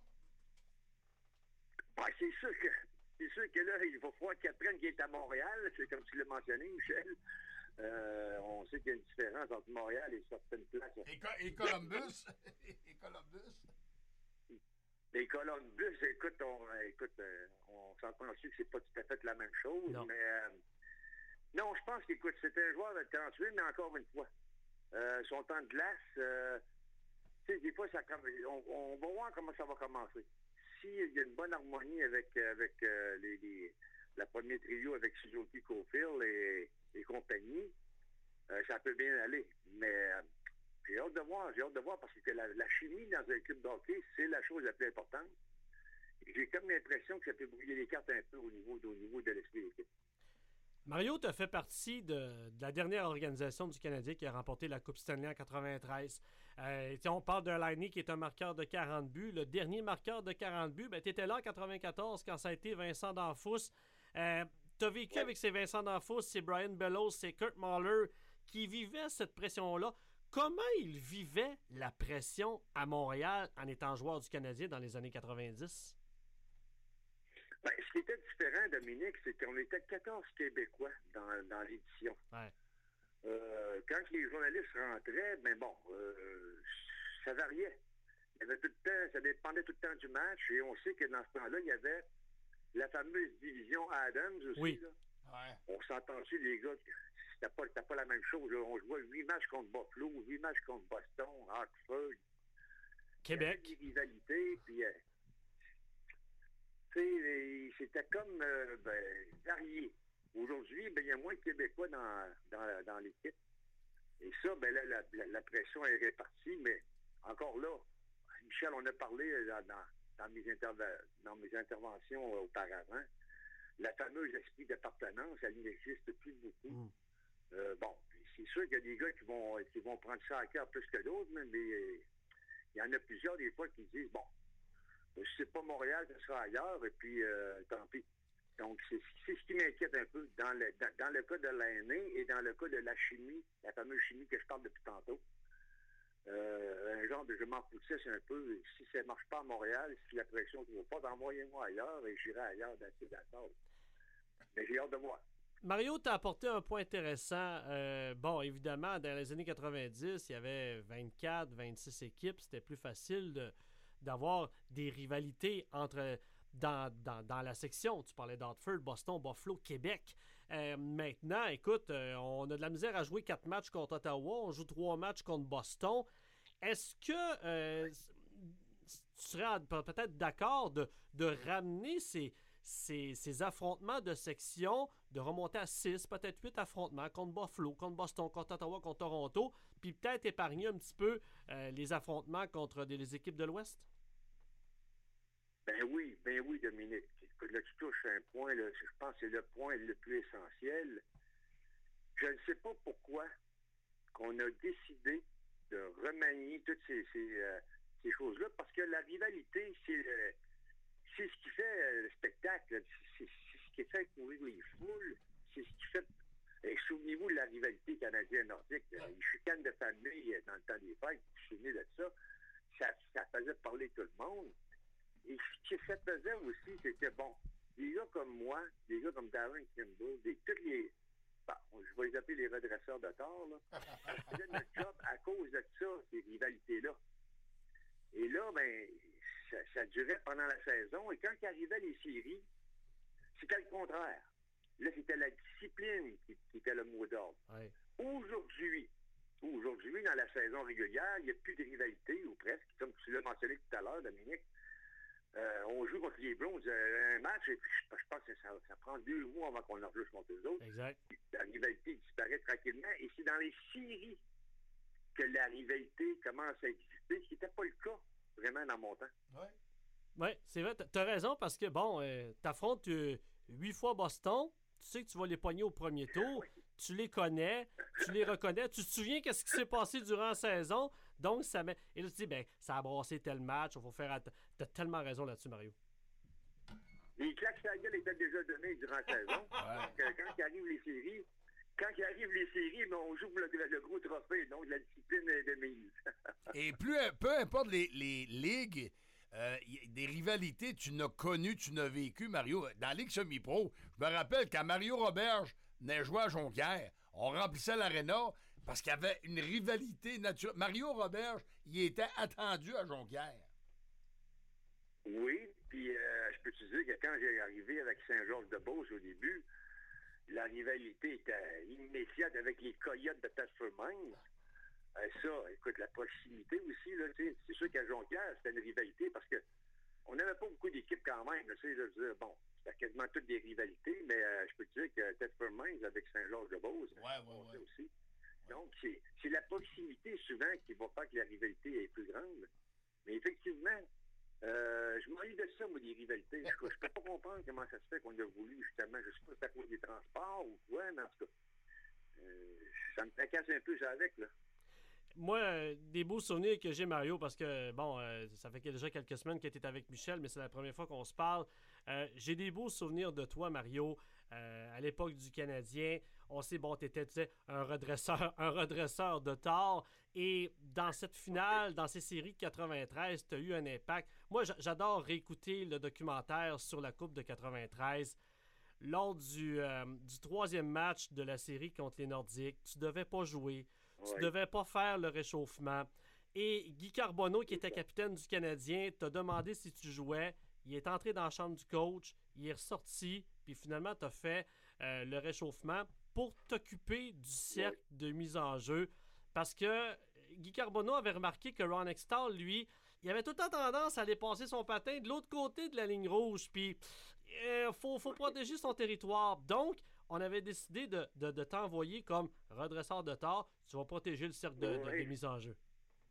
Ouais, c'est sûr que là, il va falloir qu'il apprenne qu'il est à Montréal. C'est comme tu l'as mentionné, Michel. On sait qu'il y a une différence entre Montréal et certaines places. Et Columbus? Et Columbus? Les Columbus, écoute, on s'entend aussi que c'est pas tout à fait la même chose, non. Mais non, je pense qu'écoute, c'est un joueur de 38, mais encore une fois, son temps de glace, tu sais, des fois, on va voir comment ça va commencer. S'il y a une bonne harmonie avec la première trio avec Suzuki, Caulfield et compagnie, ça peut bien aller. Mais j'ai hâte de voir parce que la chimie dans un club de hockey, c'est la chose la plus importante. J'ai comme l'impression que ça peut brouiller les cartes un peu au niveau de l'esprit de l'équipe. Mario, tu as fait partie de la dernière organisation du Canadien qui a remporté la Coupe Stanley en 93. On parle d'un Laine qui est un marqueur de 40 buts. Le dernier marqueur de 40 buts, tu étais là en 94 quand ça a été Vincent D'Anfous. Tu as vécu avec ces Vincent D'Anfous, c'est Brian Bellows, c'est Kurt Mahler qui vivaient cette pression-là. Comment ils vivaient la pression à Montréal en étant joueur du Canadien dans les années 90? Ben, ce qui était différent, Dominique, c'est qu'on était 14 Québécois dans l'édition. Ouais. Quand les journalistes rentraient, ça variait. Il y avait tout le temps, ça dépendait tout le temps du match. Et on sait que dans ce temps-là, il y avait la fameuse division Adams aussi. Oui. Là. Ouais. On s'entend-tu, les gars, c'était pas la même chose. Là. On jouait 8 matchs contre Buffalo, 8 matchs contre Boston, Hartford. Québec. Il y avait des rivalités, puis c'était comme varié. Aujourd'hui, il y a moins de Québécois dans l'équipe. Et ça, là, la pression est répartie, mais encore là, Michel, on a parlé dans mes interventions auparavant, la fameuse esprit d'appartenance, elle n'existe plus beaucoup. C'est sûr qu'il y a des gars qui vont prendre ça à cœur plus que d'autres, mais il y en a plusieurs des fois qui disent, si c'est pas Montréal, ça sera ailleurs, et puis tant pis. Donc, c'est ce qui m'inquiète un peu dans le cas de Laine et dans le cas de la chimie, la fameuse chimie que je parle depuis tantôt. un genre de je m'en foutais un peu. Si ça ne marche pas à Montréal, si la pression ne va pas, envoyez-moi ailleurs et j'irai ailleurs d'accord. Mais j'ai hâte de voir. Mario, tu as apporté un point intéressant. Bon, évidemment, dans les années 90, il y avait 24, 26 équipes. C'était plus facile d'avoir des rivalités dans la section. Tu parlais d'Hartford, Boston, Buffalo, Québec. Maintenant, écoute, on a de la misère à jouer 4 matchs contre Ottawa. On joue 3 matchs contre Boston. Est-ce que tu serais peut-être d'accord de ramener ces affrontements de section, de remonter à 6, peut-être 8 affrontements contre Buffalo, contre Boston, contre Ottawa, contre Toronto, puis peut-être épargner un petit peu les affrontements contre les équipes de l'Ouest? Ben oui, Dominique. Écoute, là, tu touches un point, là, je pense que c'est le point le plus essentiel. Je ne sais pas pourquoi qu'on a décidé de remanier toutes ces choses-là, parce que la rivalité, c'est ce qui fait le spectacle, c'est ce qui fait courir les foules, c'est ce qui fait... Et souvenez-vous de la rivalité canadienne-nordique, les chicanes de famille dans le temps des fêtes, je suis souvenez de ça faisait parler tout le monde. Et ce que ça faisait aussi, c'était bon. Des gars comme moi, des gars comme Darren Kimball, tous les... Bon, je vais les appeler les redresseurs de tort, là. On faisait notre job à cause de ça, ces rivalités-là. Et là, ben, ça durait pendant la saison. Et quand arrivaient les séries, c'était le contraire. Là, c'était la discipline qui était le mot d'ordre. Ouais. Aujourd'hui, dans la saison régulière, il n'y a plus de rivalité, ou presque, comme tu l'as mentionné tout à l'heure, Dominique. On joue contre les Browns un match, et puis je pense que ça prend 2 mois avant qu'on en joue contre eux autres. Exact. La rivalité disparaît tranquillement, et c'est dans les séries que la rivalité commence à exister, ce qui n'était pas le cas, vraiment, dans mon temps. Oui, c'est vrai, t'as raison, parce que, bon, t'affrontes 8 fois Boston, tu sais que tu vas les pogner au premier tour, tu les connais, tu les reconnais, tu te souviens qu'est-ce qui s'est passé durant la saison, donc ça met... Et là, tu dis, ben, ça a brassé tel match, il faut faire... T'as tellement raison là-dessus, Mario. Les claques sur la gueule étaient déjà données durant la saison. Quand arrivent les séries, ben, on joue pour le gros trophée, donc la discipline est de mise. Et peu importe les ligues, des rivalités, tu n'as connu, tu n'as vécu, Mario. Dans la Ligue semi-pro, je me rappelle quand Mario Roberge venait jouer à Jonquière, on remplissait l'aréna parce qu'il y avait une rivalité naturelle. Mario Roberge, il était attendu à Jonquière. Oui, puis je peux te dire que quand j'ai arrivé avec Saint-Georges-de-Beauce au début, la rivalité était immédiate avec les Coyotes de Thetford Mines. Ça, écoute, la proximité aussi, là, c'est sûr qu'à Jonquière, c'était une rivalité parce que on n'avait pas beaucoup d'équipes quand même. Là, bon, c'était quasiment toutes des rivalités, mais je peux te dire que Thetford Mines avec Saint-Georges-de-Beauce, ouais. aussi. Donc, c'est la proximité souvent qui va faire que la rivalité est plus grande. Mais effectivement, je m'ennuie de ça, moi, des rivalités. Je peux pas comprendre comment ça se fait qu'on a voulu, justement, je sais pas si c'est à cause des transports ou quoi, mais en tout cas, ça me tracasse un peu ça avec, là. Moi, des beaux souvenirs que j'ai, Mario, parce que, bon, ça fait déjà quelques semaines que tu es avec Michel, mais c'est la première fois qu'on se parle. J'ai des beaux souvenirs de toi, Mario, à l'époque du Canadien. On sait, bon, tu étais un redresseur de tort. Et dans cette finale, dans ces séries de 93, tu as eu un impact. Moi, j'adore réécouter le documentaire sur la Coupe de 93. Lors du 3e match de la série contre les Nordiques, tu devais pas jouer. Tu ne devais pas faire le réchauffement. Et Guy Carbonneau, qui était capitaine du Canadien, t'a demandé si tu jouais. Il est entré dans la chambre du coach, il est ressorti, puis finalement, tu as fait le réchauffement pour t'occuper du cercle de mise en jeu. Parce que Guy Carbonneau avait remarqué que Ron Extall, lui, il avait tout le temps tendance à aller passer son patin de l'autre côté de la ligne rouge. Puis, faut protéger son territoire. Donc, on avait décidé de t'envoyer comme redresseur de tort. Tu vas protéger le cercle de mise en jeu.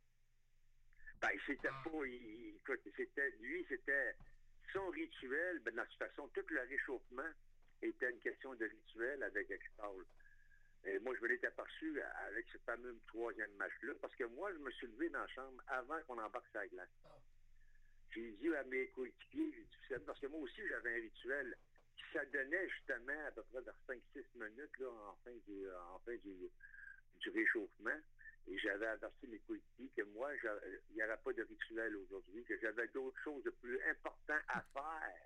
Ben, c'était pas... Écoute, c'était son rituel. Ben, de toute façon, tout le réchauffement était une question de rituel avec Extall. Et moi, je me l'étais aperçu avec ce fameux 3e match-là, parce que moi, je me suis levé dans la chambre avant qu'on embarque sur la glace. J'ai dit à mes coéquipiers, parce que moi aussi, j'avais un rituel. Ça donnait justement à peu près vers 5-6 minutes là, en fin du réchauffement. Et j'avais averti mes coéquipiers que moi, il n'y aurait pas de rituel aujourd'hui, que j'avais d'autres choses de plus importantes à faire.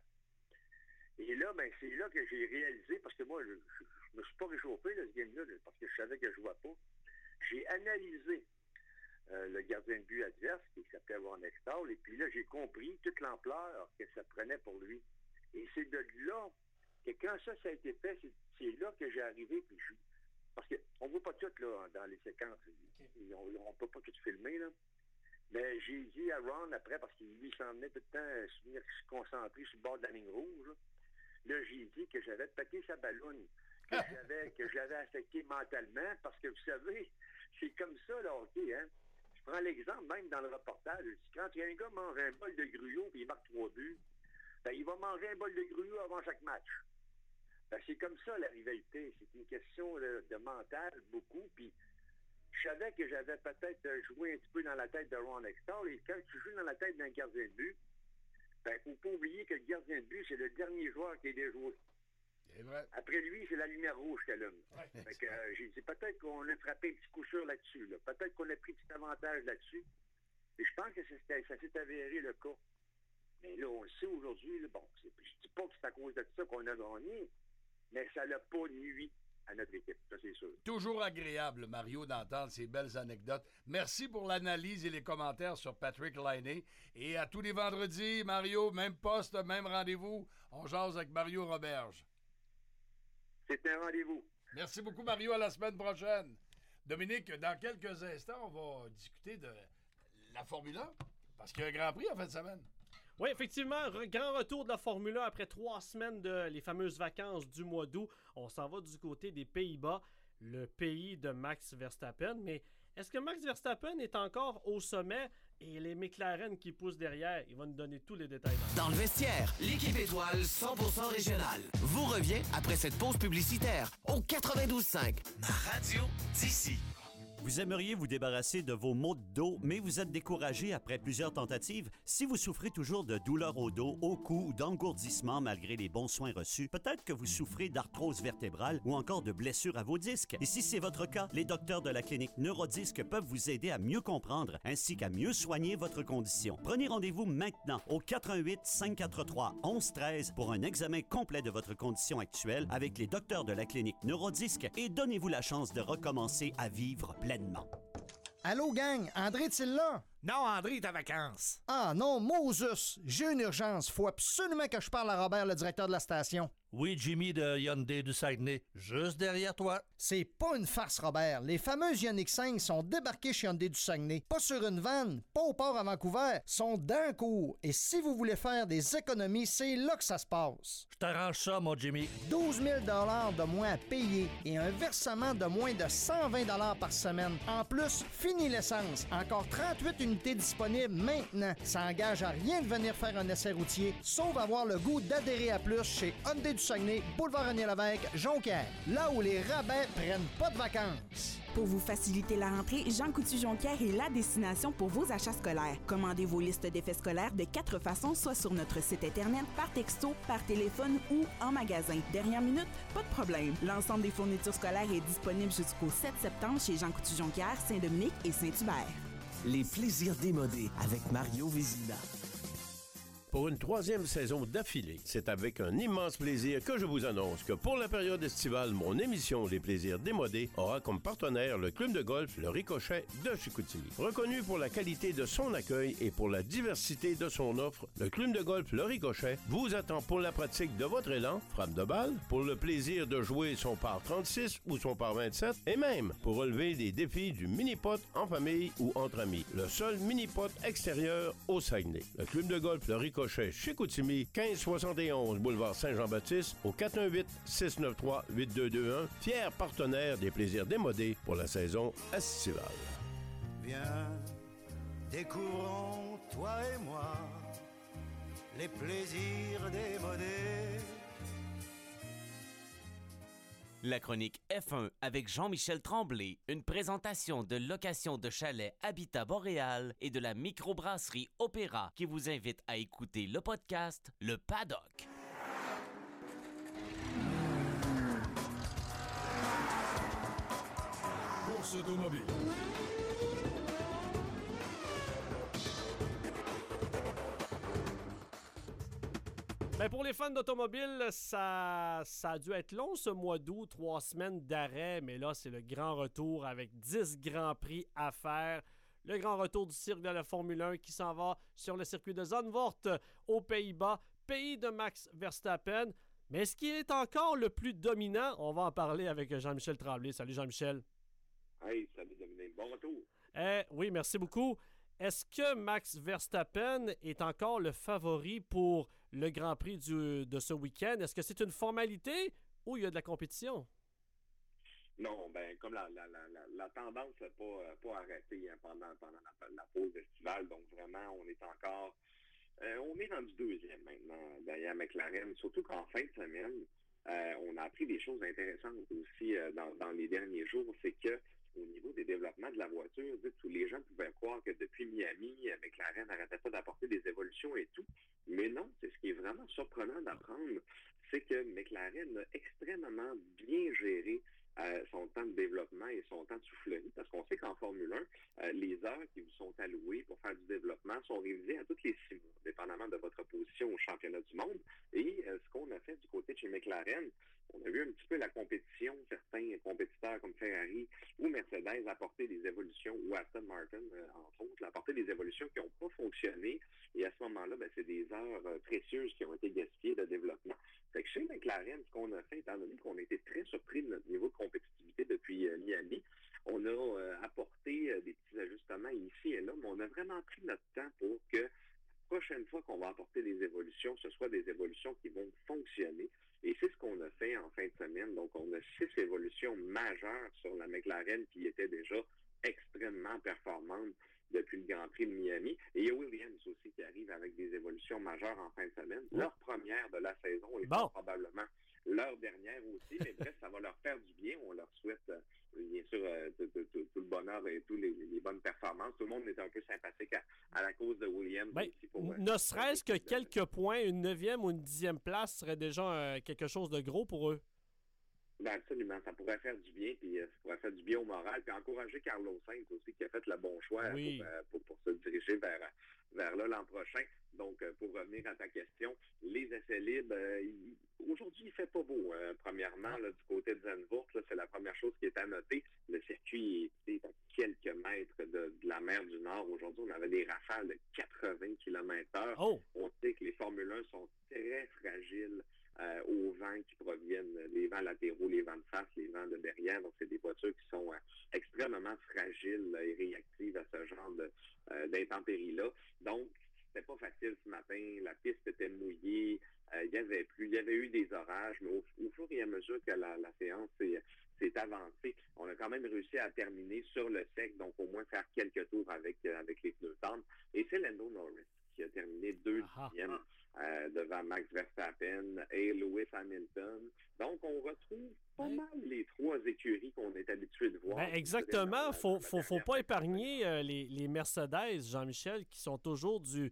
Et là, ben, c'est là que j'ai réalisé, parce que moi, je me suis pas réchauffé, là, ce game-là, parce que je savais que je ne jouais pas. J'ai analysé le gardien de but adverse, qui s'appelait Ron Extall, et puis là, j'ai compris toute l'ampleur que ça prenait pour lui. Et c'est de là que quand ça a été fait, c'est là que j'ai arrivé, puis parce qu'on ne voit pas tout là, dans les séquences. Okay. On ne peut pas tout filmer, là. Mais j'ai dit à Ron après, parce qu'il lui s'en venait tout le temps se concentrer sur le bord de la ligne rouge. Là, j'ai dit que j'avais pété sa balloune, que je l'avais affecté mentalement, parce que vous savez, c'est comme ça, là, OK, hein? Je prends l'exemple même dans le reportage. Quand un gars mange un bol de gruau et il marque 3 buts, ben, il va manger un bol de gruau avant chaque match. Ben, c'est comme ça, la rivalité. C'est une question de mental, beaucoup. Puis, je savais que j'avais peut-être joué un petit peu dans la tête de Ron Extall. Et quand tu joues dans la tête d'un gardien de but, ben, faut pas oublier que le gardien de but, c'est le dernier joueur qui est déjoué. C'est vrai. Après lui, c'est la lumière rouge qu'elle allume. Ouais, fait que, j'ai dit, peut-être qu'on a frappé un petit coup sûr là-dessus. Là. Peut-être qu'on a pris un petit avantage là-dessus. Et je pense que ça s'est avéré le cas. Mais là, on le sait aujourd'hui. Là, bon, je dis pas que c'est à cause de ça qu'on a gagné, mais ça l'a pas nuit à notre équipe, ça c'est sûr. Toujours agréable, Mario, d'entendre ces belles anecdotes. Merci pour l'analyse et les commentaires sur Patrick Laine. Et à tous les vendredis, Mario, même poste, même rendez-vous. On jase avec Mario Roberge. C'est un rendez-vous. Merci beaucoup, Mario. À la semaine prochaine. Dominique, dans quelques instants, on va discuter de la Formule 1, parce qu'il y a un Grand Prix en fin de semaine. Oui, effectivement, grand retour de la Formule 1 après 3 semaines de les fameuses vacances du mois d'août. On s'en va du côté des Pays-Bas, le pays de Max Verstappen. Mais est-ce que Max Verstappen est encore au sommet et les McLaren qui poussent derrière? Il va nous donner tous les détails. Dans le vestiaire, l'équipe étoile 100% régionale vous revient après cette pause publicitaire au 92.5. Ma radio d'ici. Vous aimeriez vous débarrasser de vos maux de dos, mais vous êtes découragé après plusieurs tentatives? Si vous souffrez toujours de douleurs au dos, au cou ou d'engourdissement malgré les bons soins reçus, peut-être que vous souffrez d'arthrose vertébrale ou encore de blessures à vos disques. Et si c'est votre cas, les docteurs de la clinique Neurodisc peuvent vous aider à mieux comprendre ainsi qu'à mieux soigner votre condition. Prenez rendez-vous maintenant au 418-543-1113 pour un examen complet de votre condition actuelle avec les docteurs de la clinique Neurodisc et donnez-vous la chance de recommencer à vivre pleinement. Allô, gang? André est-il là? Non, André est en vacances. Ah non, Moses, j'ai une urgence. Faut absolument que je parle à Robert, le directeur de la station. Oui, Jimmy de Hyundai du Saguenay, juste derrière toi. C'est pas une farce, Robert. Les fameuses Ioniq 5 sont débarquées chez Hyundai du Saguenay. Pas sur une vanne, pas au port à Vancouver, sont d'un cours. Et si vous voulez faire des économies, c'est là que ça se passe. Je t'arrange ça, mon Jimmy. 12 000 $ de moins à payer et un versement de moins de 120 $ par semaine. En plus, fini l'essence. Encore 38 unités disponibles maintenant. Ça engage à rien de venir faire un essai routier, sauf avoir le goût d'adhérer à plus chez Hyundai du Saguenay, boulevard René-Lévesque, Jonquière. Là où les rabais prennent pas de vacances. Pour vous faciliter la rentrée, Jean Coutu-Jonquière est la destination pour vos achats scolaires. Commandez vos listes d'effets scolaires de 4 façons, soit sur notre site Internet, par texto, par téléphone ou en magasin. Dernière minute, pas de problème. L'ensemble des fournitures scolaires est disponible jusqu'au 7 septembre chez Jean Coutu-Jonquière, Saint-Dominique et Saint-Hubert. Les plaisirs démodés avec Mario Vézina. Pour une 3e saison d'affilée, c'est avec un immense plaisir que je vous annonce que pour la période estivale, mon émission Les Plaisirs démodés aura comme partenaire le club de golf Le Ricochet de Chicoutimi. Reconnu pour la qualité de son accueil et pour la diversité de son offre, le club de golf Le Ricochet vous attend pour la pratique de votre élan, frappe de balle, pour le plaisir de jouer son par 36 ou son par 27 et même pour relever des défis du mini-pot en famille ou entre amis. Le seul mini-pot extérieur au Saguenay. Le club de golf Le Ricochet Chicoutimi, 1571 boulevard Saint-Jean-Baptiste, au 418-693-8221, fier partenaire des plaisirs démodés pour la saison estivale. Viens, découvrons, toi et moi, les plaisirs démodés. La chronique F1 avec Jean-Michel Tremblay, une présentation de location de chalet Habitat Boréal et de la microbrasserie Opéra qui vous invite à écouter le podcast Le Paddock. Course automobile Ben pour les fans d'automobile, ça a dû être long ce mois d'août, 3 semaines d'arrêt, mais là, c'est le grand retour avec 10 grands prix à faire. Le grand retour du cirque de la Formule 1 qui s'en va sur le circuit de Zandvoort aux Pays-Bas, pays de Max Verstappen. Mais est-ce qu'il est encore le plus dominant? On va en parler avec Jean-Michel Tremblay. Salut Jean-Michel. Hey, salut Dominique. Bon retour. Oui, merci beaucoup. Est-ce que Max Verstappen est encore le favori pour le Grand Prix de ce week-end? Est-ce que c'est une formalité ou il y a de la compétition? Non, ben comme la tendance n'a pas arrêté pendant la pause estivale, donc vraiment, on est encore... on est rendu deuxième maintenant derrière McLaren, surtout qu'en fin de semaine, on a appris des choses intéressantes aussi dans les derniers jours, c'est que au niveau des développements de la voiture, tous les gens pouvaient croire que depuis Miami, McLaren n'arrêtait pas d'apporter des évolutions et tout. Mais non, c'est ce qui est vraiment surprenant d'apprendre, c'est que McLaren a extrêmement bien géré son temps de développement et son temps de soufflerie, parce qu'on sait qu'en Formule 1, les heures qui vous sont allouées pour faire du développement sont révisées à toutes les 6 mois, dépendamment de votre position au championnat du monde. Et ce qu'on a fait du côté de chez McLaren, on a vu un petit peu la compétition, certains compétiteurs comme Ferrari ou Mercedes apporter des évolutions, ou Aston Martin, entre autres, apporter des évolutions qui n'ont pas fonctionné. Et à ce moment-là, ben, c'est des heures précieuses qui ont été gaspillées de développement. Fait que chez McLaren, ce qu'on a fait, étant donné qu'on a été très surpris de notre niveau de compétitivité depuis Miami, on a apporté des petits ajustements ici et là, mais on a vraiment pris notre temps pour que la prochaine fois qu'on va apporter des évolutions, ce soit des évolutions qui vont fonctionner. Et c'est ce qu'on a fait en fin de semaine. Donc, on a 6 évolutions majeures sur la McLaren qui était déjà extrêmement performante depuis le Grand Prix de Miami. Et il y a Williams aussi qui arrive avec des évolutions majeures en fin de semaine. Leur première de la saison et probablement leur dernière aussi. Mais bref, ça va leur faire du bien. On leur souhaite, bien sûr, tout le bonheur et toutes les bonnes performances. Tout le monde est un peu sympathique à la cause de Williams. Ben, aussi pour, ne serait-ce que quelques points, une 9e ou une 10e place serait déjà quelque chose de gros pour eux. Ben absolument, ça pourrait faire du bien, puis ça pourrait faire du bien au moral, puis encourager Carlos Sainz aussi, qui a fait le bon choix pour se diriger vers là l'an prochain. Donc, pour revenir à ta question, les essais libres, aujourd'hui, il ne fait pas beau. Premièrement, là, du côté de Zandvoort, c'est la première chose qui est à noter. Le circuit est à quelques mètres de la mer du Nord. Aujourd'hui, on avait des rafales de 80 km/h. Oh. On sait que les Formule 1 sont très fragiles aux vents qui proviennent, les vents latéraux, les vents de face, les vents de derrière. Donc, c'est des voitures qui sont extrêmement fragiles et réactives à ce genre d'intempéries-là. Donc, c'était pas facile ce matin. La piste était mouillée. Il y avait plu. Il y avait eu des orages. Mais au fur et à mesure que la séance s'est avancée, on a quand même réussi à terminer sur le sec. Donc, au moins faire quelques tours avec les pneus tendres. Et c'est Lando Norris qui a terminé 2e devant Max Verstappen et Lewis Hamilton. Donc, on retrouve pas mal les 3 écuries qu'on est habitué de voir. Ben exactement. Faut pas épargner les Mercedes, Jean-Michel, qui sont toujours du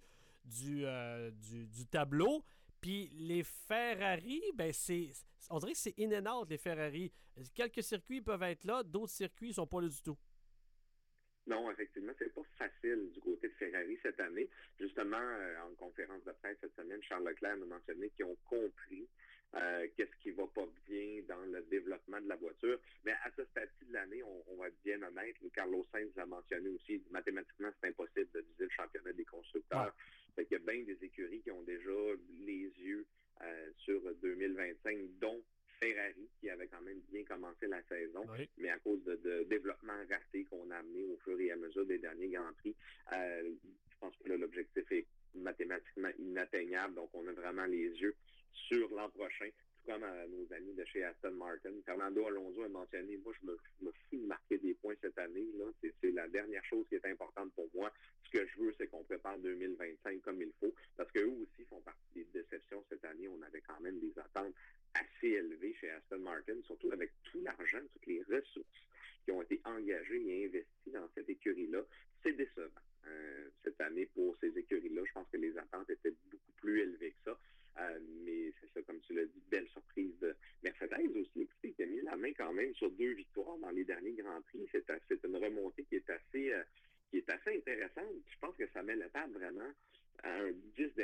tableau. Puis les Ferrari, ben on dirait que c'est in and out, les Ferrari. Quelques circuits peuvent être là, d'autres circuits ne sont pas là du tout. Non, effectivement, c'est pas facile du côté de Ferrari cette année. Justement, en conférence de presse cette semaine, Charles Leclerc a mentionné qu'ils ont compris qu'est-ce qui va pas bien dans le développement de la voiture. Mais à ce stade-ci de l'année, on va être bien honnête. Carlos Sainz a mentionné aussi, mathématiquement, c'est impossible de viser le championnat des constructeurs. Fait qu'il y a bien des écuries qui ont déjà les yeux sur 2025, dont Ferrari, qui avait quand même bien commencé la saison, mais à cause de développement raté qu'on a amené au fur et à mesure des derniers Grands Prix, je pense que là, l'objectif est mathématiquement inatteignable, donc on a vraiment les yeux sur l'an prochain, tout comme nos amis de chez Aston Martin. Fernando Alonso a mentionné, moi je me fous de marquer des points cette année, là. C'est la dernière chose qui est importante pour moi. Ce que je veux, c'est qu'on prépare 2025 comme il faut, parce qu'eux aussi font partie des déceptions cette année. On avait quand même des attentes assez élevées chez Aston Martin, surtout avec tout l'argent, toutes les ressources qui ont été engagées et investies dans cette écurie-là. C'est décevant cette année pour ces écuries-là. Je pense que les attentes étaient beaucoup plus élevées que ça. Mais c'est ça, comme tu l'as dit, belle surprise de Mercedes aussi, qui a mis la main quand même sur 2 victoires dans les derniers Grands Prix. C'est une remontée qui est assez intéressante. Je pense que ça met la table vraiment à un 10 derniers Grands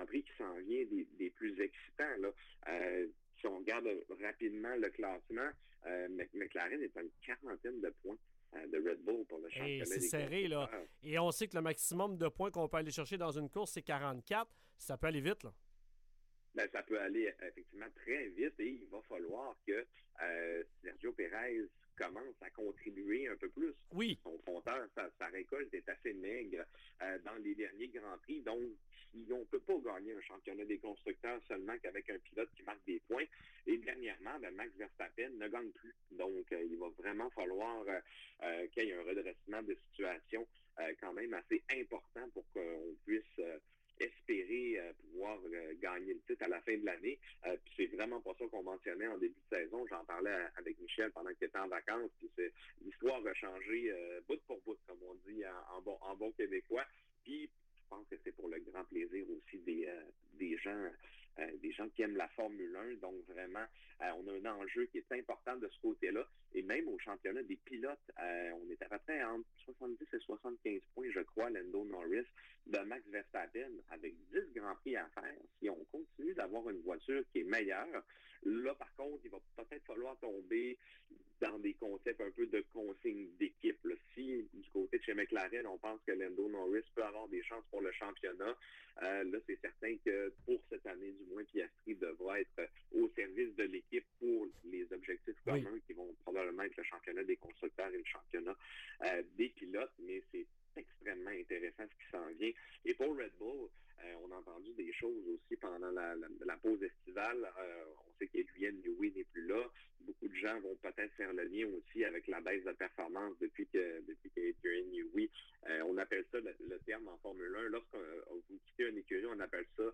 Prix qui s'en vient des plus excitants. Là. Si on regarde rapidement le classement, McLaren est à une quarantaine de points de Red Bull pour le championnat. Et c'est serré, là. Et on sait que le maximum de points qu'on peut aller chercher dans une course, c'est 44. Ça peut aller vite, là. Ben, ça peut aller effectivement très vite et il va falloir que Sergio Pérez commence à contribuer un peu plus. Oui. Son compteur, sa récolte est assez maigre dans les derniers Grands Prix. Donc, on ne peut pas gagner un championnat des constructeurs seulement qu'avec un pilote qui marque des points. Et dernièrement, Max Verstappen ne gagne plus. Donc, il va vraiment falloir qu'il y ait un redressement de situation quand même assez important pour qu'on puisse espérer pouvoir gagner le titre à la fin de l'année. Puis c'est vraiment pas ça qu'on mentionnait en début de saison. J'en parlais avec Michel pendant qu'il était en vacances. Puis l'histoire a changé bout pour bout, comme on dit en bon québécois. Puis je pense que c'est pour le grand plaisir aussi des gens qui aiment la Formule 1. Donc vraiment, on a un enjeu qui est important de ce côté-là. Et même au championnat des pilotes, on est à peu près entre 70 et 75 points, je crois, Lando Norris, de Max Verstappen, avec 10 Grands Prix à faire. Si on continue d'avoir une voiture qui est meilleure, là, par contre, il va peut-être falloir tomber dans des concepts un peu de consigne d'équipe. Là. Si, du côté de chez McLaren, on pense que Lando Norris peut avoir des chances pour le championnat, là, c'est certain que pour cette année, du moins, Piastri devra être au service de l'équipe pour les objectifs communs qui vont probablement être le championnat des constructeurs et le championnat des pilotes, mais c'est extrêmement intéressant ce qui s'en vient. Et pour Red Bull, on a entendu des choses aussi pendant la pause estivale. On sait qu'Adrian Newey n'est plus là. Beaucoup de gens vont peut-être faire le lien aussi avec la baisse de performance depuis qu'Adrian Newey, on appelle ça le terme en Formule 1. Lorsque vous quittez une écurie, on appelle ça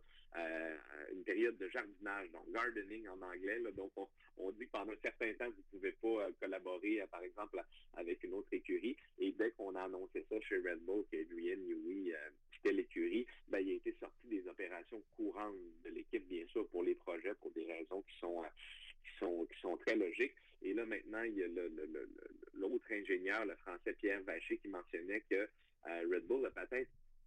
une période de jardinage, donc gardening en anglais. Là. Donc, on dit que pendant un certain temps, vous ne pouvez pas collaborer, par exemple, avec une autre écurie. Et dès qu'on a annoncé ça chez Red Bull, qu'Adrian Newey quittait l'écurie, ben, il a été sorti des opérations courantes de l'équipe, bien sûr, pour les projets, pour des raisons qui sont très logiques. Et là, maintenant, il y a l'autre ingénieur, le Français Pierre Vacher, qui mentionnait que Red Bull a peut-être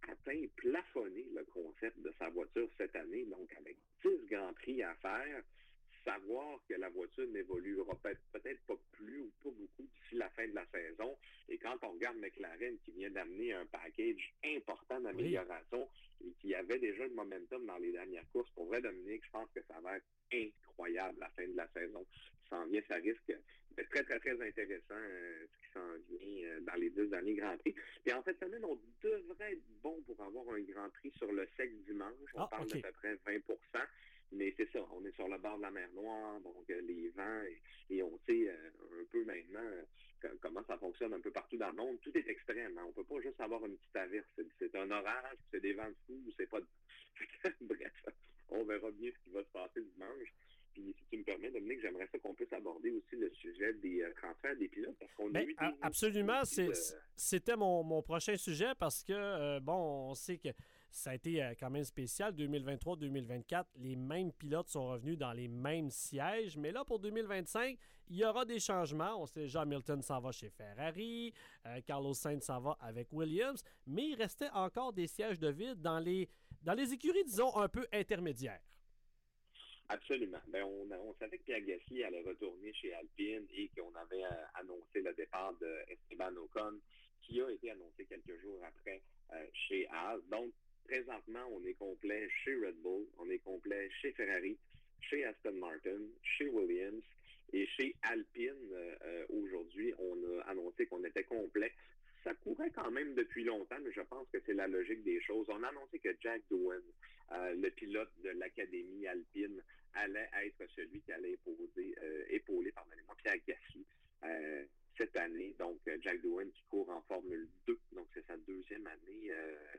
plafonné le concept de sa voiture cette année, donc avec 10 Grands Prix à faire, savoir que la voiture n'évoluera peut-être pas plus ou pas beaucoup d'ici la fin de la saison. Et quand on regarde McLaren qui vient d'amener un package important d'amélioration et qui avait déjà le momentum dans les dernières courses, pour vrai, Dominique, je pense que ça va être incroyable la fin de la saison. Ça risque d'être très, très, très intéressant ce qui s'en vient dans les 10 derniers Grands Prix. Puis en fait, semaine, on devrait être bon pour avoir un Grand Prix sur le sec dimanche. On parle d'à peu près 20 %. Mais c'est ça, on est sur le bord de la mer Noire, donc les vents, et on sait un peu maintenant comment ça fonctionne un peu partout dans le monde. Tout est extrême, hein. On peut pas juste avoir une petite averse. C'est un orage, c'est des vents de fou, c'est pas de... Bref, on verra bien ce qui va se passer dimanche. Puis, si tu me permets, Dominique, j'aimerais ça qu'on puisse aborder aussi le sujet des transferts des pilotes, parce qu'on a eu des... Absolument, c'était mon prochain sujet, parce que, on sait que ça a été quand même spécial. 2023-2024, les mêmes pilotes sont revenus dans les mêmes sièges. Mais là, pour 2025, il y aura des changements. On sait déjà, Hamilton s'en va chez Ferrari, Carlos Sainz s'en va avec Williams. Mais il restait encore des sièges de vide dans les écuries, disons, un peu intermédiaires. Absolument. On savait que Pierre Gasly allait retourner chez Alpine et qu'on avait annoncé le départ de Esteban Ocon, qui a été annoncé quelques jours après chez Haas. Donc, présentement, on est complet chez Red Bull, on est complet chez Ferrari, chez Aston Martin, chez Williams et chez Alpine. Aujourd'hui, on a annoncé qu'on était complet. Ça courait quand même depuis longtemps, mais je pense que c'est la logique des choses. On a annoncé que Jack Doohan, le pilote de l'Académie Alpine, allait être celui qui allait épauler Pierre Gasly cette année. Donc, Jack Doohan qui court en Formule 2, donc c'est sa deuxième année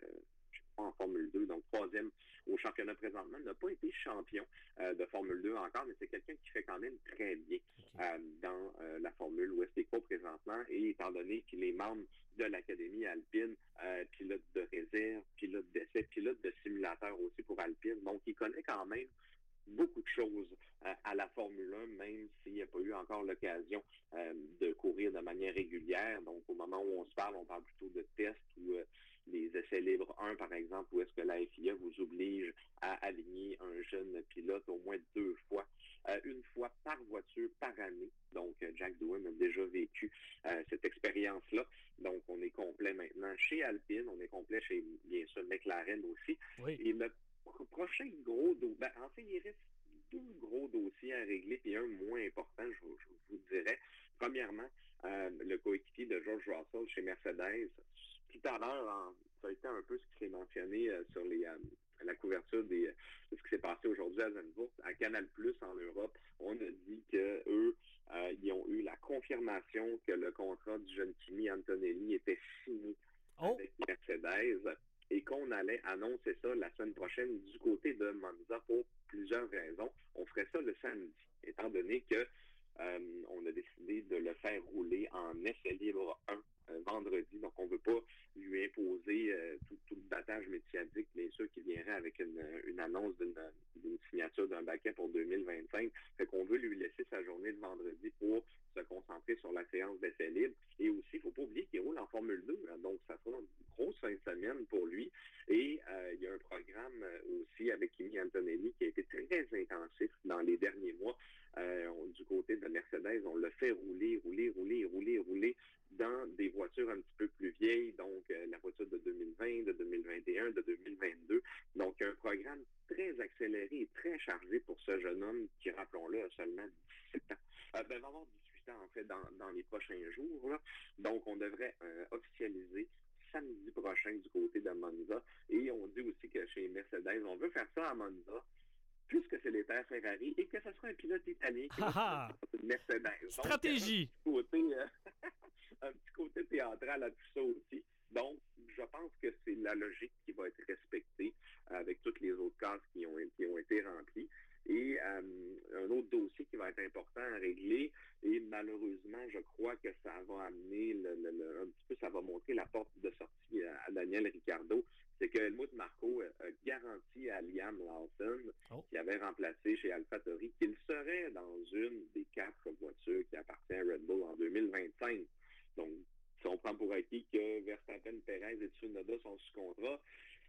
en Formule 2, donc troisième au championnat présentement, n'a pas été champion de Formule 2 encore, mais c'est quelqu'un qui fait quand même très bien dans la Formule Westeco présentement, et étant donné qu'il est membre de l'Académie Alpine, pilote de réserve, pilote d'essai, pilote de simulateur aussi pour Alpine, donc il connaît quand même beaucoup de choses à la Formule 1, même s'il n'y a pas eu encore l'occasion de courir de manière régulière. Donc, au moment où on se parle, on parle plutôt de tests ou les essais libres 1, par exemple, où est-ce que la FIA vous oblige à aligner un jeune pilote au moins 2 fois, une fois par voiture par année. Donc, Jack Doohan a déjà vécu cette expérience-là. Donc, on est complet maintenant chez Alpine, on est complet chez, bien sûr, McLaren aussi. Oui. Et le prochain gros dossier, en fait, il reste 2 gros dossiers à régler, puis un moins important, je vous dirais. Premièrement, le coéquipier de George Russell chez Mercedes. Tout à l'heure, ça a été un peu ce qui s'est mentionné sur la couverture de ce qui s'est passé aujourd'hui à Zandvoort. À Canal+, en Europe, on a dit qu'eux, ils ont eu la confirmation que le contrat du jeune Kimi Antonelli était signé avec Mercedes et qu'on allait annoncer ça la semaine prochaine du côté de Monza pour plusieurs raisons. On ferait ça le samedi, étant donné que on a décidé de le faire rouler en essai libre 1 vendredi. Donc, on ne veut pas lui imposer tout le battage médiatique, bien sûr, qui viendrait avec une annonce d'une signature d'un baquet pour 2025. Fait qu'on veut lui laisser sa journée de vendredi pour se concentrer sur la séance d'essai libre. Et aussi, il ne faut pas oublier qu'il roule en Formule 2. Hein, donc, ça sera une grosse fin de semaine pour lui. Et il y a un programme aussi avec Kimi Antonelli qui a été très intensif dans les derniers mois. Du côté de Mercedes, on le fait rouler dans des voitures un petit peu plus vieilles, donc la voiture de 2020, de 2021, de 2022. Donc, un programme très accéléré et très chargé pour ce jeune homme qui, rappelons-le, a seulement 17 ans. Va avoir 18 ans, en fait, dans les prochains jours. Là. Donc, on devrait officialiser samedi prochain du côté de Monza. Et on dit aussi que chez Mercedes, on veut faire ça à Monza, puisque c'est les terres Ferrari, et que ce sera un pilote italien qui va Mercedes. Stratégie! Donc, un petit côté théâtral à tout ça aussi. Donc, je pense que c'est la logique qui va être respectée avec toutes les autres cases qui ont été remplies. Et un autre dossier qui va être important à régler, et malheureusement, je crois que ça va amener un petit peu, ça va montrer la porte de sortie à Daniel Ricciardo, c'est que Helmut Marko a garanti à Liam Lawson, qui avait remplacé chez AlphaTauri, qu'il serait dans une des 4 voitures qui appartient à Red Bull en 2025. Donc, si on prend pour acquis que Verstappen, Perez et Tsunoda sont sous contrat,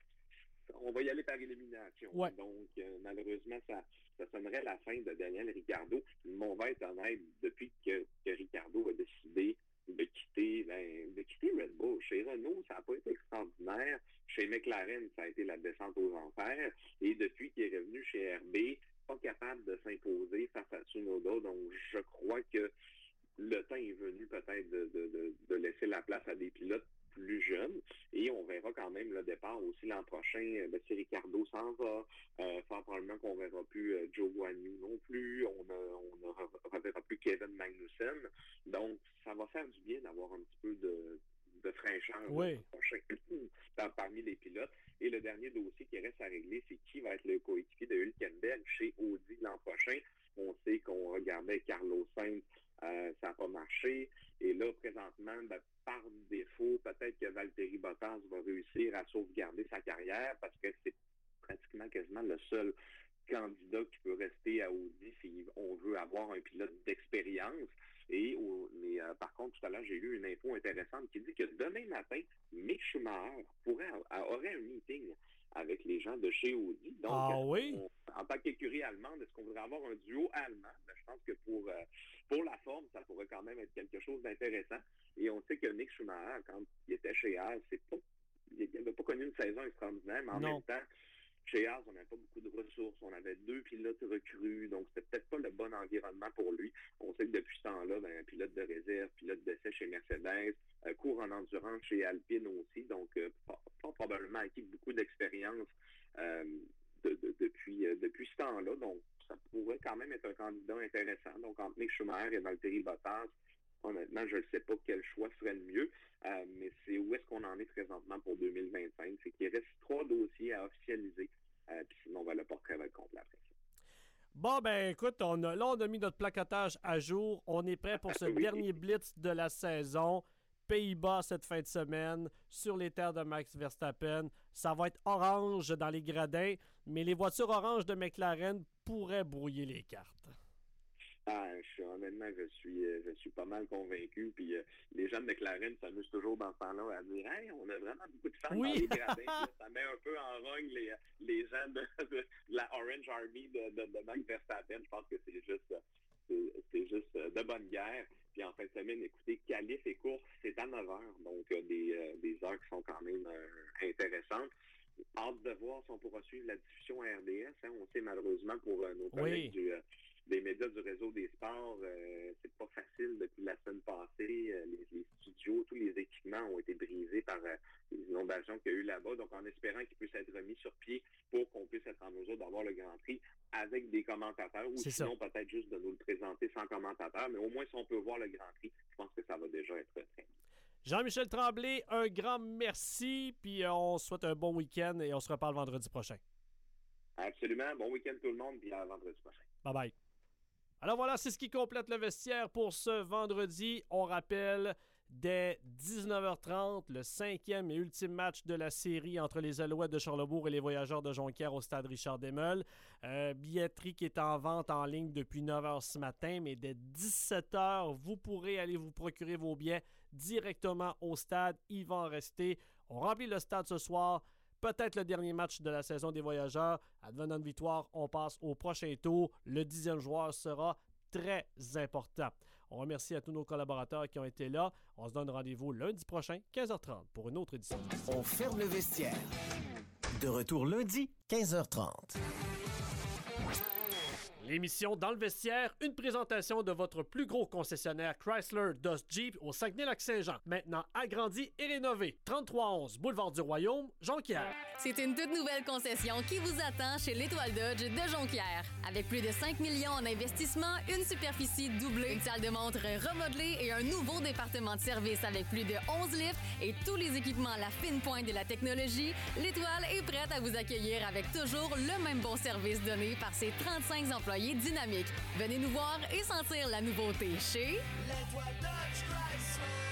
on va y aller par élimination. Ouais. Donc, malheureusement, ça sonnerait la fin de Daniel Ricciardo. Mais on va être honnête, depuis que Ricciardo a décidé de quitter Red Bull. Chez Renault, ça n'a pas été extraordinaire. Chez McLaren, ça a été la descente aux enfers. Et depuis qu'il est revenu chez RB, pas capable de s'imposer face à Tsunoda. Donc, je crois que le temps est venu peut-être de laisser la place à des pilotes plus jeunes. Et on verra quand même le départ aussi l'an prochain. Si Ricciardo s'en va, fort probablement qu'on ne verra plus Joe Guanyu non plus. On ne reverra plus Kevin Magnussen. Donc, ça va faire du bien d'avoir un petit peu de fraîcheur l'an prochain parmi les pilotes. Et le dernier dossier qui reste à régler, c'est qui va être le coéquipier de Hülkenberg chez Audi l'an prochain. On sait qu'on regardait Carlos Sainz, ça n'a pas marché. Et là, présentement, par défaut, peut-être que Valtteri Bottas va réussir à sauvegarder sa carrière parce que c'est pratiquement quasiment le seul candidat qui peut rester à Audi si on veut avoir un pilote d'expérience. Mais par contre, tout à l'heure, j'ai lu une info intéressante qui dit que demain matin, Mick Schumacher aurait un meeting avec les gens de chez Audi. Donc, en tant qu'écurie allemande, est-ce qu'on voudrait avoir un duo allemand? Je pense que pour la forme, ça pourrait quand même être quelque chose d'intéressant. Et on sait que Mick Schumacher, quand il était chez Haas, il n'avait pas connu une saison extraordinaire, mais en même temps, chez Haas, on n'avait pas beaucoup de ressources. On avait 2 pilotes recrues, donc c'était peut-être pas le bon environnement pour lui. On sait que depuis ce temps-là, un pilote de réserve, pilote d'essai chez Mercedes, court en endurance chez Alpine aussi, donc probablement acquis beaucoup d'expérience depuis ce temps-là. Donc, ça pourrait quand même être un candidat intéressant. Donc, entre Mick Schumacher et Valtteri Bottas, honnêtement, je ne sais pas quel choix serait le mieux, mais c'est où est-ce qu'on en est présentement pour 2025. C'est qu'il reste 3 dossiers à officialiser, puis sinon, le portrait va être complet après ça. Bon, ben écoute, on a mis notre placotage à jour. On est prêt pour ce dernier blitz de la saison. Pays-Bas cette fin de semaine, sur les terres de Max Verstappen. Ça va être orange dans les gradins, mais les voitures oranges de McLaren pourraient brouiller les cartes. Honnêtement, je suis pas mal convaincu. Puis les gens de McLaren s'amusent toujours dans ce temps-là à dire « Hey, on a vraiment beaucoup de fans dans les gradins. » Ça met un peu en rogne les gens de la Orange Army de Max Verstappen. Je pense que c'est juste de bonne guerre. Puis en fin de semaine, écoutez, qualif et course, c'est à 9h. Donc des heures qui sont quand même intéressantes. Hâte de voir si on pourra suivre la diffusion à RDS. Hein. On sait malheureusement pour nos collègues des médias du réseau des sports, c'est pas facile depuis la semaine passée. Les studios, tous les équipements ont été brisés par les inondations qu'il y a eu là-bas. Donc, en espérant qu'il puisse être remis sur pied pour qu'on puisse être en mesure d'avoir le Grand Prix avec des commentateurs ou sinon peut-être juste de nous le présenter sans commentateurs. Mais au moins, si on peut voir le Grand Prix, je pense que ça va déjà être très bien. Jean-Michel Tremblay, un grand merci. Puis on se souhaite un bon week-end et on se reparle vendredi prochain. Absolument. Bon week-end tout le monde, puis à vendredi prochain. Bye-bye. Alors voilà, c'est ce qui complète le vestiaire pour ce vendredi. On rappelle, dès 19h30, le 5e et ultime match de la série entre les Alouettes de Charlesbourg et les Voyageurs de Jonquière au stade Richard-Desmeules. Billetterie qui est en vente en ligne depuis 9h ce matin, mais dès 17h, vous pourrez aller vous procurer vos billets directement au stade. Il va en rester. On remplit le stade ce soir. Peut-être le dernier match de la saison des Voyageurs. Advenant de victoire, on passe au prochain tour. Le 10e joueur sera très important. On remercie à tous nos collaborateurs qui ont été là. On se donne rendez-vous lundi prochain, 15h30, pour une autre édition. On ferme le vestiaire. De retour lundi, 15h30. L'émission Dans le vestiaire, une présentation de votre plus gros concessionnaire Chrysler Dodge Jeep au Saguenay-Lac-Saint-Jean. Maintenant agrandi et rénové. 3311 Boulevard du Royaume, Jonquière. C'est une toute nouvelle concession qui vous attend chez l'Étoile Dodge de Jonquière. Avec plus de 5 millions en investissement, une superficie doublée, une salle de montre remodelée et un nouveau département de service avec plus de 11 lifts et tous les équipements à la fine pointe de la technologie, l'Étoile est prête à vous accueillir avec toujours le même bon service donné par ses 35 employés dynamiques. Venez nous voir et sentir la nouveauté chez l'Étoile Dodge Chrysler.